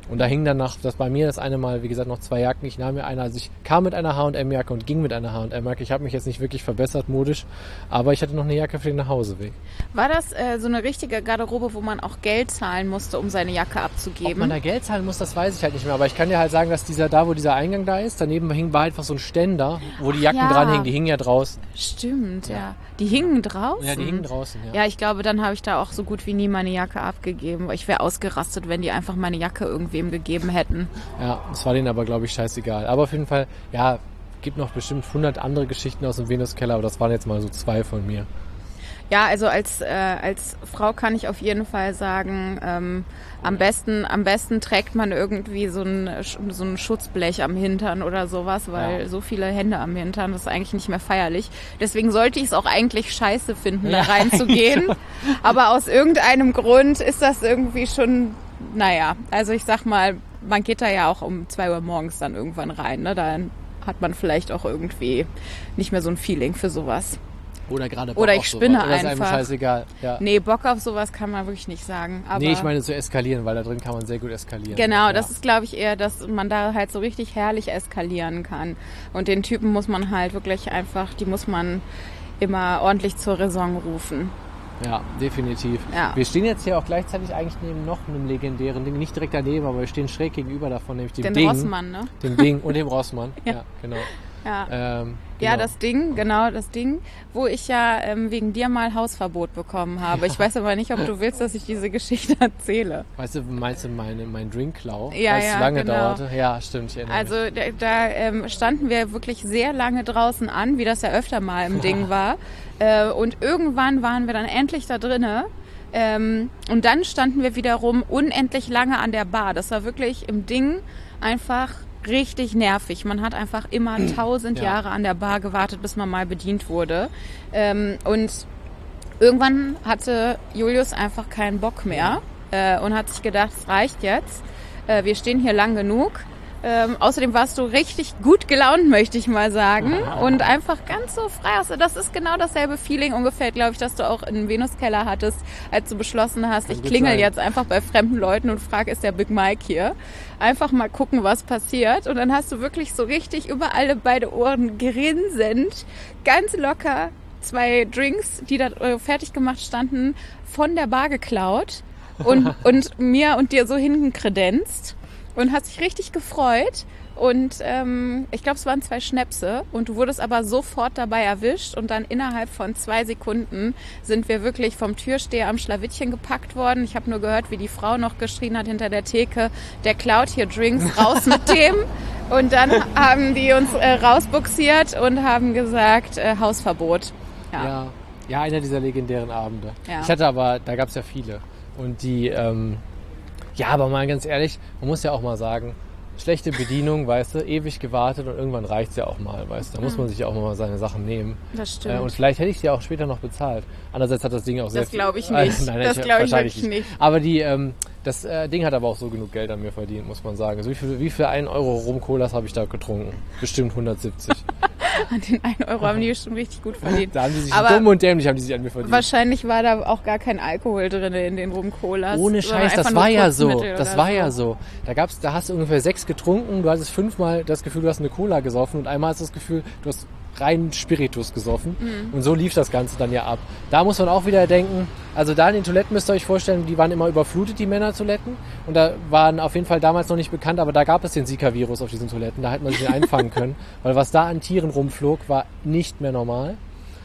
Und da hing dann nach, das bei mir das eine Mal, wie gesagt, noch zwei Jacken. Ich nahm mir eine, also ich kam mit einer H und M-Jacke und ging mit einer H und M-Jacke. Ich habe mich jetzt nicht wirklich verbessert modisch, aber ich hatte noch eine Jacke für den Nachhauseweg. War das äh, so eine richtige Garderobe, wo man auch Geld zahlen musste, um seine Jacke abzugeben? Ob man da Geld zahlen muss, das weiß ich halt nicht mehr. Aber ich kann dir halt sagen, dass dieser, da wo dieser Eingang da ist, daneben hing war einfach so ein Ständer, wo die Jacken ja. dranhingen. Die hingen ja draußen. Stimmt, ja. ja. Die hingen draußen? Ja, die hingen draußen, ja. Ja, ich glaube, dann habe ich da auch so gut wie nie meine Jacke abgegeben. Ich wäre ausgerastet, wenn die einfach meine Jacke irgendwem gegeben hätten. Ja, das war denen aber, glaube ich, scheißegal. Aber auf jeden Fall, ja, gibt noch bestimmt hundert andere Geschichten aus dem Venuskeller, aber das waren jetzt mal so zwei von mir. Ja, also als äh, als Frau kann ich auf jeden Fall sagen, ähm, am besten am besten trägt man irgendwie so ein so ein Schutzblech am Hintern oder sowas, weil ja. so viele Hände am Hintern, das ist eigentlich nicht mehr feierlich. Deswegen sollte ich es auch eigentlich scheiße finden, ja. da reinzugehen. Aber aus irgendeinem Grund ist das irgendwie schon, naja, also ich sag mal, man geht da ja auch um zwei Uhr morgens dann irgendwann rein, ne? Dann hat man vielleicht auch irgendwie nicht mehr so ein Feeling für sowas. Oder gerade Bock Oder ich auf spinne sowas. Oder einfach. ist einem scheißegal. Ja. Nee, Bock auf sowas kann man wirklich nicht sagen. Aber nee, ich meine zu eskalieren, weil da drin kann man sehr gut eskalieren. Genau, ja. das ist, glaube ich, eher, dass man da halt so richtig herrlich eskalieren kann. Und den Typen muss man halt wirklich einfach, die muss man immer ordentlich zur Raison rufen. Ja, definitiv. Ja. Wir stehen jetzt hier auch gleichzeitig eigentlich neben noch einem legendären Ding, nicht direkt daneben, aber wir stehen schräg gegenüber davon, nämlich dem Den Ding. Rossmann, ne? Dem Ding und dem Rossmann, ja, Ja. genau. Ja. Ähm, genau. Ja, das Ding, genau, das Ding, wo ich ja ähm, wegen dir mal Hausverbot bekommen habe. Ich weiß aber nicht, ob du willst, dass ich diese Geschichte erzähle. Weißt du, meinst du meine, mein Drinkklau? Ja, weil es ja, lange genau. dauerte? Ja, stimmt, ich erinnere Also mich. da, da ähm, standen wir wirklich sehr lange draußen an, wie das ja öfter mal im Ding war. Äh, und irgendwann waren wir dann endlich da drinne. Ähm, und dann standen wir wiederum unendlich lange an der Bar. Das war wirklich im Ding einfach richtig nervig. Man hat einfach immer tausend Ja. Jahre an der Bar gewartet, bis man mal bedient wurde. Ähm, und irgendwann hatte Julius einfach keinen Bock mehr äh, und hat sich gedacht, es reicht jetzt. Äh, wir stehen hier lang genug. Ähm, außerdem warst du richtig gut gelaunt, möchte ich mal sagen. Und einfach ganz so frei. Also das ist genau dasselbe Feeling ungefähr, glaube ich, dass du auch im Venuskeller hattest, als du beschlossen hast, Kann ich gut klingel sein. jetzt einfach bei fremden Leuten und frage, ist der Big Mike hier? Einfach mal gucken, was passiert. Und dann hast du wirklich so richtig über alle beide Ohren grinsend, ganz locker zwei Drinks, die da äh, fertig gemacht standen, von der Bar geklaut und, und mir und dir so hinten kredenzt. Und hast dich richtig gefreut und ähm, ich glaube, es waren zwei Schnäpse und du wurdest aber sofort dabei erwischt und dann innerhalb von zwei Sekunden sind wir wirklich vom Türsteher am Schlawittchen gepackt worden. Ich habe nur gehört, wie die Frau noch geschrien hat hinter der Theke, der klaut hier Drinks, raus mit dem. Und dann haben die uns äh, rausbuxiert und haben gesagt, äh, Hausverbot. Ja. Ja. ja, einer dieser legendären Abende. Ja. Ich hatte aber, da gab es ja viele. Und die, ähm, ja, aber mal ganz ehrlich, man muss ja auch mal sagen, schlechte Bedienung, weißt du, ewig gewartet und irgendwann reicht's ja auch mal, weißt du. Da muss man sich ja auch mal seine Sachen nehmen. Das stimmt. Äh, und vielleicht hätte ich sie auch später noch bezahlt. Andererseits hat das Ding auch sehr Das viel... glaube ich Äh, nicht. nein, Das ich- glaube ich wahrscheinlich wirklich nicht. Aber die, ähm, das äh, Ding hat aber auch so genug Geld an mir verdient, muss man sagen. Also wie viel, wie viel ein Euro Rum-Colas habe ich da getrunken? Bestimmt hundertsiebzig. An den einen Euro haben die bestimmt richtig gut verdient. Da haben die sich Aber dumm und dämlich haben die sich an mir verdient. wahrscheinlich war da auch gar kein Alkohol drin in den Rum-Colas. Ohne sondern Scheiß, das einfach war nur ja so. Putzmittel Das oder war ja so. Da gab's, da hast du ungefähr sechs getrunken, du hattest fünfmal das Gefühl, du hast eine Cola gesoffen und einmal hast du das Gefühl, du hast rein Spiritus gesoffen. Mhm. Und so lief das Ganze dann ja ab. Da muss man auch wieder denken, also da in den Toiletten müsst ihr euch vorstellen, die waren immer überflutet, die Männertoiletten. Und da waren auf jeden Fall damals noch nicht bekannt, aber da gab es den Zika-Virus auf diesen Toiletten. Da hätte man sich den einfangen können. Weil was da an Tieren rumflog, war nicht mehr normal.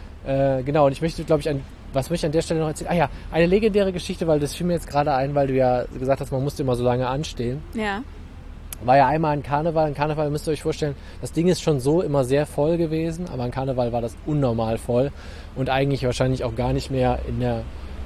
Äh, genau, und ich möchte, glaube ich, ein Was möchte ich an der Stelle noch erzählen? Ah ja, eine legendäre Geschichte, weil das fiel mir jetzt gerade ein, weil du ja gesagt hast, man musste immer so lange anstehen. Ja. War ja einmal ein Karneval. Ein Karneval müsst ihr euch vorstellen, das Ding ist schon so immer sehr voll gewesen, aber ein Karneval war das unnormal voll und eigentlich wahrscheinlich auch gar nicht mehr in der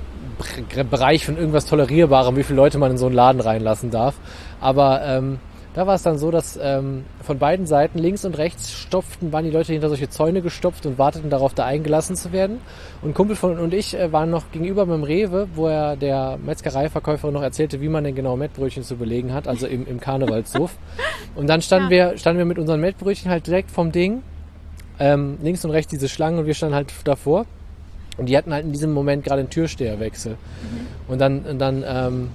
Bre- Bereich von irgendwas Tolerierbarem, wie viele Leute man in so einen Laden reinlassen darf. Aber ähm, da war es dann so, dass ähm, von beiden Seiten, links und rechts, stopften, waren die Leute hinter solche Zäune gestopft und warteten darauf, da eingelassen zu werden. Und ein Kumpel von und ich äh, waren noch gegenüber beim Rewe, wo er der Metzgereiverkäuferin noch erzählte, wie man denn genau Mettbrötchen zu belegen hat, also im, im Karnevalshof. Und dann standen wir standen wir mit unseren Mettbrötchen halt direkt vom Ding, ähm, links und rechts diese Schlangen und wir standen halt davor. Und die hatten halt in diesem Moment gerade einen Türsteherwechsel. Mhm. Und dann, und dann ähm,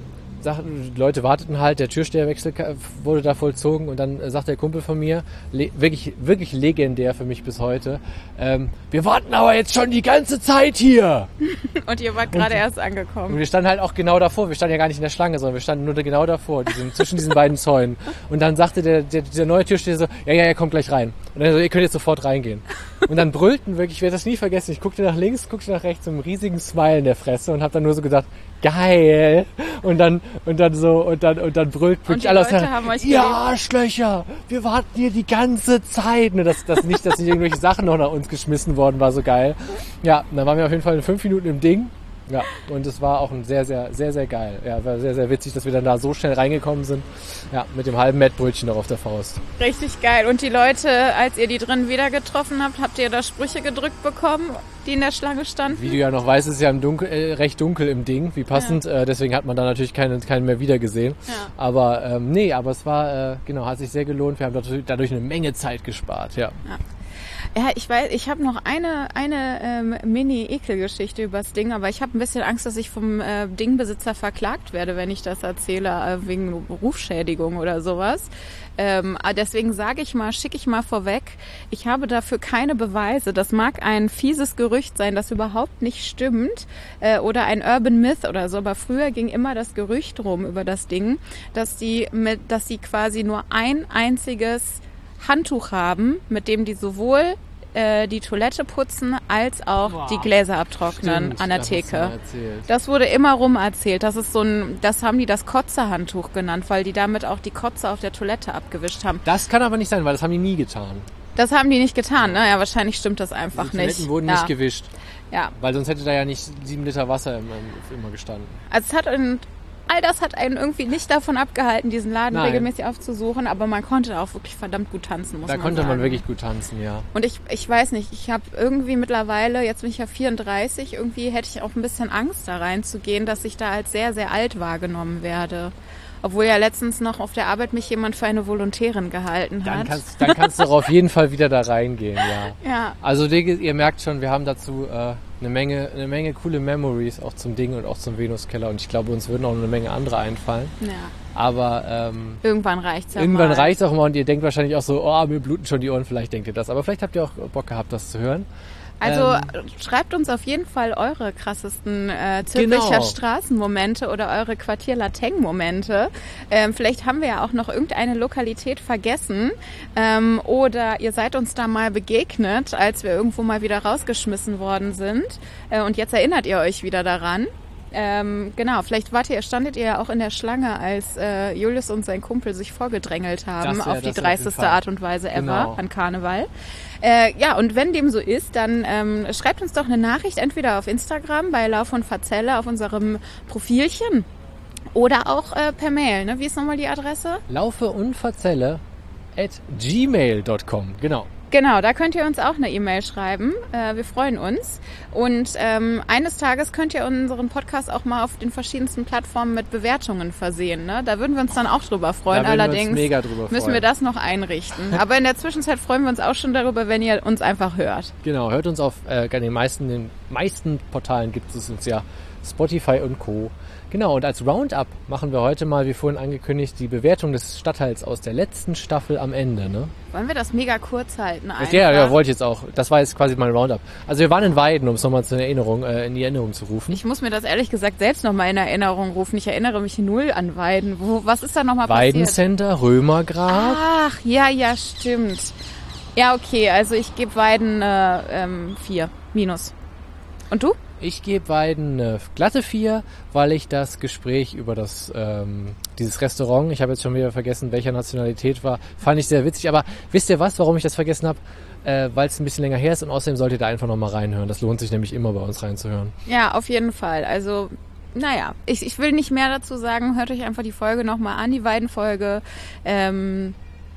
sag, die Leute warteten halt, der Türsteherwechsel wurde da vollzogen und dann sagt der Kumpel von mir, le- wirklich wirklich legendär für mich bis heute, ähm, wir warten aber jetzt schon die ganze Zeit hier. Und ihr wart gerade erst angekommen. Und wir standen halt auch genau davor, wir standen ja gar nicht in der Schlange, sondern wir standen nur genau davor, diesen, zwischen diesen beiden Zäunen. Und dann sagte der, der, der neue Türsteher so, ja, ja, er kommt gleich rein. Und dann so, ihr könnt jetzt sofort reingehen. Und dann brüllten wirklich, ich werde das nie vergessen, ich guckte nach links, guckte nach rechts, so einen riesigen Smile in der Fresse und habe dann nur so gedacht, geil. Und dann, und dann so, und dann, und dann brüllt wirklich alle aus der, ihr Arschlöcher, wir warten hier die ganze Zeit. Nur, dass, dass nicht, dass nicht irgendwelche Sachen noch nach uns geschmissen worden war, so geil. Ja, und dann waren wir auf jeden Fall in fünf Minuten im Ding. Ja, und es war auch ein sehr, sehr, sehr, sehr geil. Ja, war sehr, sehr witzig, dass wir dann da so schnell reingekommen sind. Ja, mit dem halben Mettbrötchen noch auf der Faust. Richtig geil. Und die Leute, als ihr die drin wieder getroffen habt, habt ihr da Sprüche gedrückt bekommen, die in der Schlange standen? Wie du ja noch weißt, ist es ja im Dunkel, äh, recht dunkel im Ding, wie passend. Ja. Äh, deswegen hat man da natürlich keinen, keinen mehr wiedergesehen. Ja. Aber ähm, nee, aber es war, äh, genau, hat sich sehr gelohnt. Wir haben dadurch, dadurch eine Menge Zeit gespart, ja. Ja. Ja, ich weiß, ich habe noch eine eine ähm, Mini-Ekelgeschichte übers Ding, aber ich habe ein bisschen Angst, dass ich vom äh, Dingbesitzer verklagt werde, wenn ich das erzähle, äh, wegen Rufschädigung oder sowas. Ähm, deswegen sage ich mal, schicke ich mal vorweg, ich habe dafür keine Beweise. Das mag ein fieses Gerücht sein, das überhaupt nicht stimmt, äh, oder ein Urban Myth oder so, aber früher ging immer das Gerücht rum über das Ding, dass die mit, dass die quasi nur ein einziges Handtuch haben, mit dem die sowohl äh, die Toilette putzen, als auch wow. die Gläser abtrocknen. Stimmt, an der Theke. Das wurde immer rum erzählt. Das ist so ein, das haben die das Kotze-Handtuch genannt, weil die damit auch die Kotze auf der Toilette abgewischt haben. Das kann aber nicht sein, weil das haben die nie getan. Das haben die nicht getan, ne? Ja, wahrscheinlich stimmt das einfach die nicht. Die Toiletten wurden ja. nicht gewischt. Ja. Weil sonst hätte da ja nicht sieben Liter Wasser immer, immer gestanden. Also es hat ein All das hat einen irgendwie nicht davon abgehalten, diesen Laden Nein. regelmäßig aufzusuchen, aber man konnte auch wirklich verdammt gut tanzen, muss da man sagen. Da konnte man wirklich gut tanzen, ja. Und ich, ich weiß nicht, ich habe irgendwie mittlerweile, jetzt bin ich ja vierunddreißig, irgendwie hätte ich auch ein bisschen Angst da reinzugehen, dass ich da als sehr, sehr alt wahrgenommen werde. Obwohl ja letztens noch auf der Arbeit mich jemand für eine Volontärin gehalten hat. Dann kannst, dann kannst du auch auf jeden Fall wieder da reingehen, ja. Ja. Also ihr merkt schon, wir haben dazu äh, eine Menge, eine Menge coole Memories auch zum Ding und auch zum Venuskeller. Und ich glaube, uns würden auch eine Menge andere einfallen. Ja. Aber ähm, irgendwann reicht's ja Irgendwann mal. reicht's auch mal und ihr denkt wahrscheinlich auch so, oh, mir bluten schon die Ohren. Vielleicht denkt ihr das. Aber vielleicht habt ihr auch Bock gehabt, das zu hören. Also ähm, schreibt uns auf jeden Fall eure krassesten äh, Zürcher genau. Straßenmomente oder eure Quartier-Lateng-Momente. Ähm, vielleicht haben wir ja auch noch irgendeine Lokalität vergessen ähm, oder ihr seid uns da mal begegnet, als wir irgendwo mal wieder rausgeschmissen worden sind äh, und jetzt erinnert ihr euch wieder daran. Ähm, genau, vielleicht wart ihr, standet ihr ja auch in der Schlange, als äh, Julius und sein Kumpel sich vorgedrängelt haben wär, auf die dreisteste Art und Weise ever genau. an Karneval. Äh, ja, und wenn dem so ist, dann ähm, schreibt uns doch eine Nachricht, entweder auf Instagram bei Lauf und Verzelle auf unserem Profilchen oder auch äh, per Mail. Ne? Wie ist nochmal die Adresse? Laufe und Verzelle at gmail dot com, genau. Genau, da könnt ihr uns auch eine E-Mail schreiben. Äh, wir freuen uns. Und ähm, eines Tages könnt ihr unseren Podcast auch mal auf den verschiedensten Plattformen mit Bewertungen versehen. Ne? Da würden wir uns dann auch drüber freuen. Da würden Allerdings wir uns mega drüber freuen. müssen wir das noch einrichten. Aber in der Zwischenzeit freuen wir uns auch schon darüber, wenn ihr uns einfach hört. Genau, hört uns auf äh, den meisten, den meisten Portalen gibt es uns ja. Spotify und Co. Genau, und als Roundup machen wir heute mal, wie vorhin angekündigt, die Bewertung des Stadtteils aus der letzten Staffel am Ende. Ne? Wollen wir das mega kurz halten? Einfach? Ja, ja, wollte ich jetzt auch. Das war jetzt quasi mein Roundup. Also wir waren in Weiden, um es nochmal zur Erinnerung, äh, in die Erinnerung zu rufen. Ich muss mir das ehrlich gesagt selbst nochmal in Erinnerung rufen. Ich erinnere mich null an Weiden. Wo, was ist da nochmal passiert? Weidencenter, Römergrab. Ach, ja, ja, stimmt. Ja, okay, also ich gebe Weiden äh, ähm, vier minus. Und du? Ich gebe Weiden eine glatte vier, weil ich das Gespräch über das ähm, dieses Restaurant, ich habe jetzt schon wieder vergessen, welcher Nationalität war, fand ich sehr witzig. Aber wisst ihr was, warum ich das vergessen habe? Äh, weil es ein bisschen länger her ist und außerdem solltet ihr da einfach nochmal reinhören. Das lohnt sich nämlich immer bei uns reinzuhören. Ja, auf jeden Fall. Also, naja, ich, ich will nicht mehr dazu sagen. Hört euch einfach die Folge nochmal an, die Weiden-Folge. Ähm,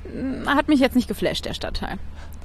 hat mich jetzt nicht geflasht, der Stadtteil.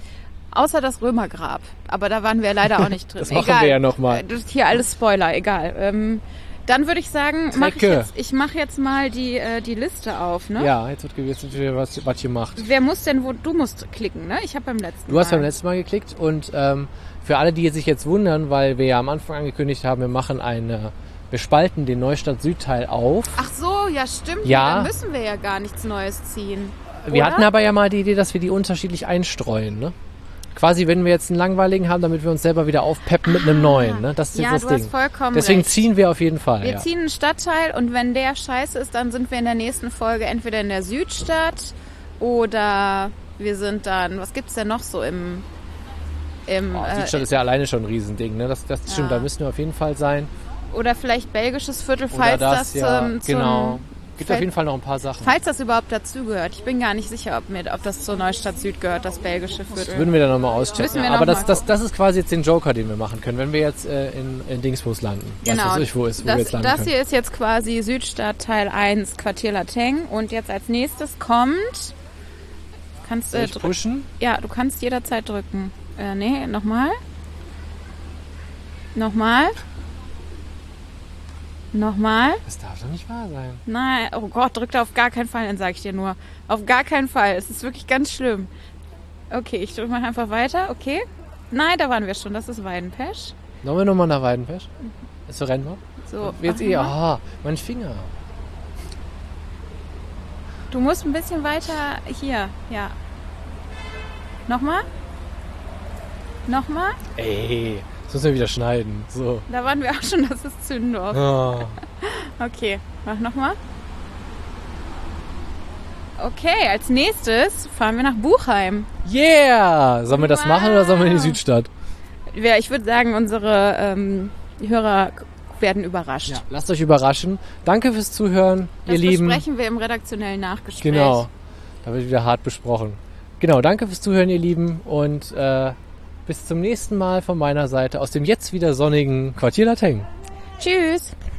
Außer das Römergrab. Aber da waren wir leider auch nicht drin. Das machen egal. wir ja nochmal. Das ist hier alles Spoiler, egal. Ähm, dann würde ich sagen, mach ich, jetzt, ich mache jetzt mal die, äh, die Liste auf. Ne? Ja, jetzt wird jetzt wieder was, was ihr macht. Wer muss denn, wo du musst klicken, ne? Ich habe beim letzten Mal. Du hast beim letzten Mal geklickt und ähm, für alle, die sich jetzt wundern, weil wir ja am Anfang angekündigt haben, wir machen eine, wir spalten den Neustadt-Südteil auf. Ach so, so, ja stimmt. Ja. Dann müssen wir ja gar nichts Neues ziehen. Wir Oder? hatten aber ja mal die Idee, dass wir die unterschiedlich einstreuen, ne? Quasi, wenn wir jetzt einen langweiligen haben, damit wir uns selber wieder aufpeppen mit einem neuen, ne? Das ist Ja, jetzt du das hast Ding. vollkommen Deswegen recht. ziehen wir auf jeden Fall. Wir ja. ziehen einen Stadtteil und wenn der scheiße ist, dann sind wir in der nächsten Folge entweder in der Südstadt oder wir sind dann, was gibt's denn noch so im... im Oh, äh, Südstadt ist ja alleine schon ein Riesending, ne? Das, das stimmt, Ja. da müssen wir auf jeden Fall sein. oder vielleicht belgisches Viertel, Oder falls das, das, ja, zum, zum genau. Gibt auf Fällt- jeden Fall noch ein paar Sachen. falls das überhaupt dazugehört. Ich bin gar nicht sicher, ob, mir, ob das zur Neustadt Süd gehört, das belgische Viertel. Würden wir dann nochmal auschecken. Müssen wir Aber noch das, mal das, gucken. das ist quasi jetzt den Joker, den wir machen können, wenn wir jetzt äh, in, in Dingsbus landen. Genau, Weißt du, ich, wo, ist, wo das, wir jetzt landen das können. hier ist jetzt quasi Südstadt Teil eins, Quartier Lateng. Und jetzt als nächstes kommt... Kannst Soll du ich drücken? pushen? Ja, du kannst jederzeit drücken. Äh, nee, nochmal. Nochmal. Nochmal. Das darf doch nicht wahr sein. Nein, oh Gott, drück da auf gar keinen Fall, dann sage ich dir nur. Auf gar keinen Fall. Es ist wirklich ganz schlimm. Okay, ich drücke mal einfach weiter. Okay. Nein, da waren wir schon. Das ist Weidenpesch. Sollen wir nochmal nach Weidenpesch? Ist so rennbar? So. Jetzt mach eh, mal. aha, mein Finger. Du musst ein bisschen weiter hier. Ja. Nochmal. Nochmal. Ey, das müssen wir wieder schneiden. So. Da waren wir auch schon. Das ist Zündorf. Oh. Okay, mach nochmal. Okay, als nächstes fahren wir nach Buchheim. Yeah! Sollen wir das machen oder sollen wir in die Wow. Südstadt? Ja, ich würde sagen, unsere ähm, Hörer werden überrascht. Ja, lasst euch überraschen. Danke fürs Zuhören, Das ihr Lieben. besprechen wir im redaktionellen Nachgespräch. Genau. Da wird wieder hart besprochen. Genau, danke fürs Zuhören, ihr Lieben. Und äh, bis zum nächsten Mal von meiner Seite aus dem jetzt wieder sonnigen Quartier Lateng. Tschüss.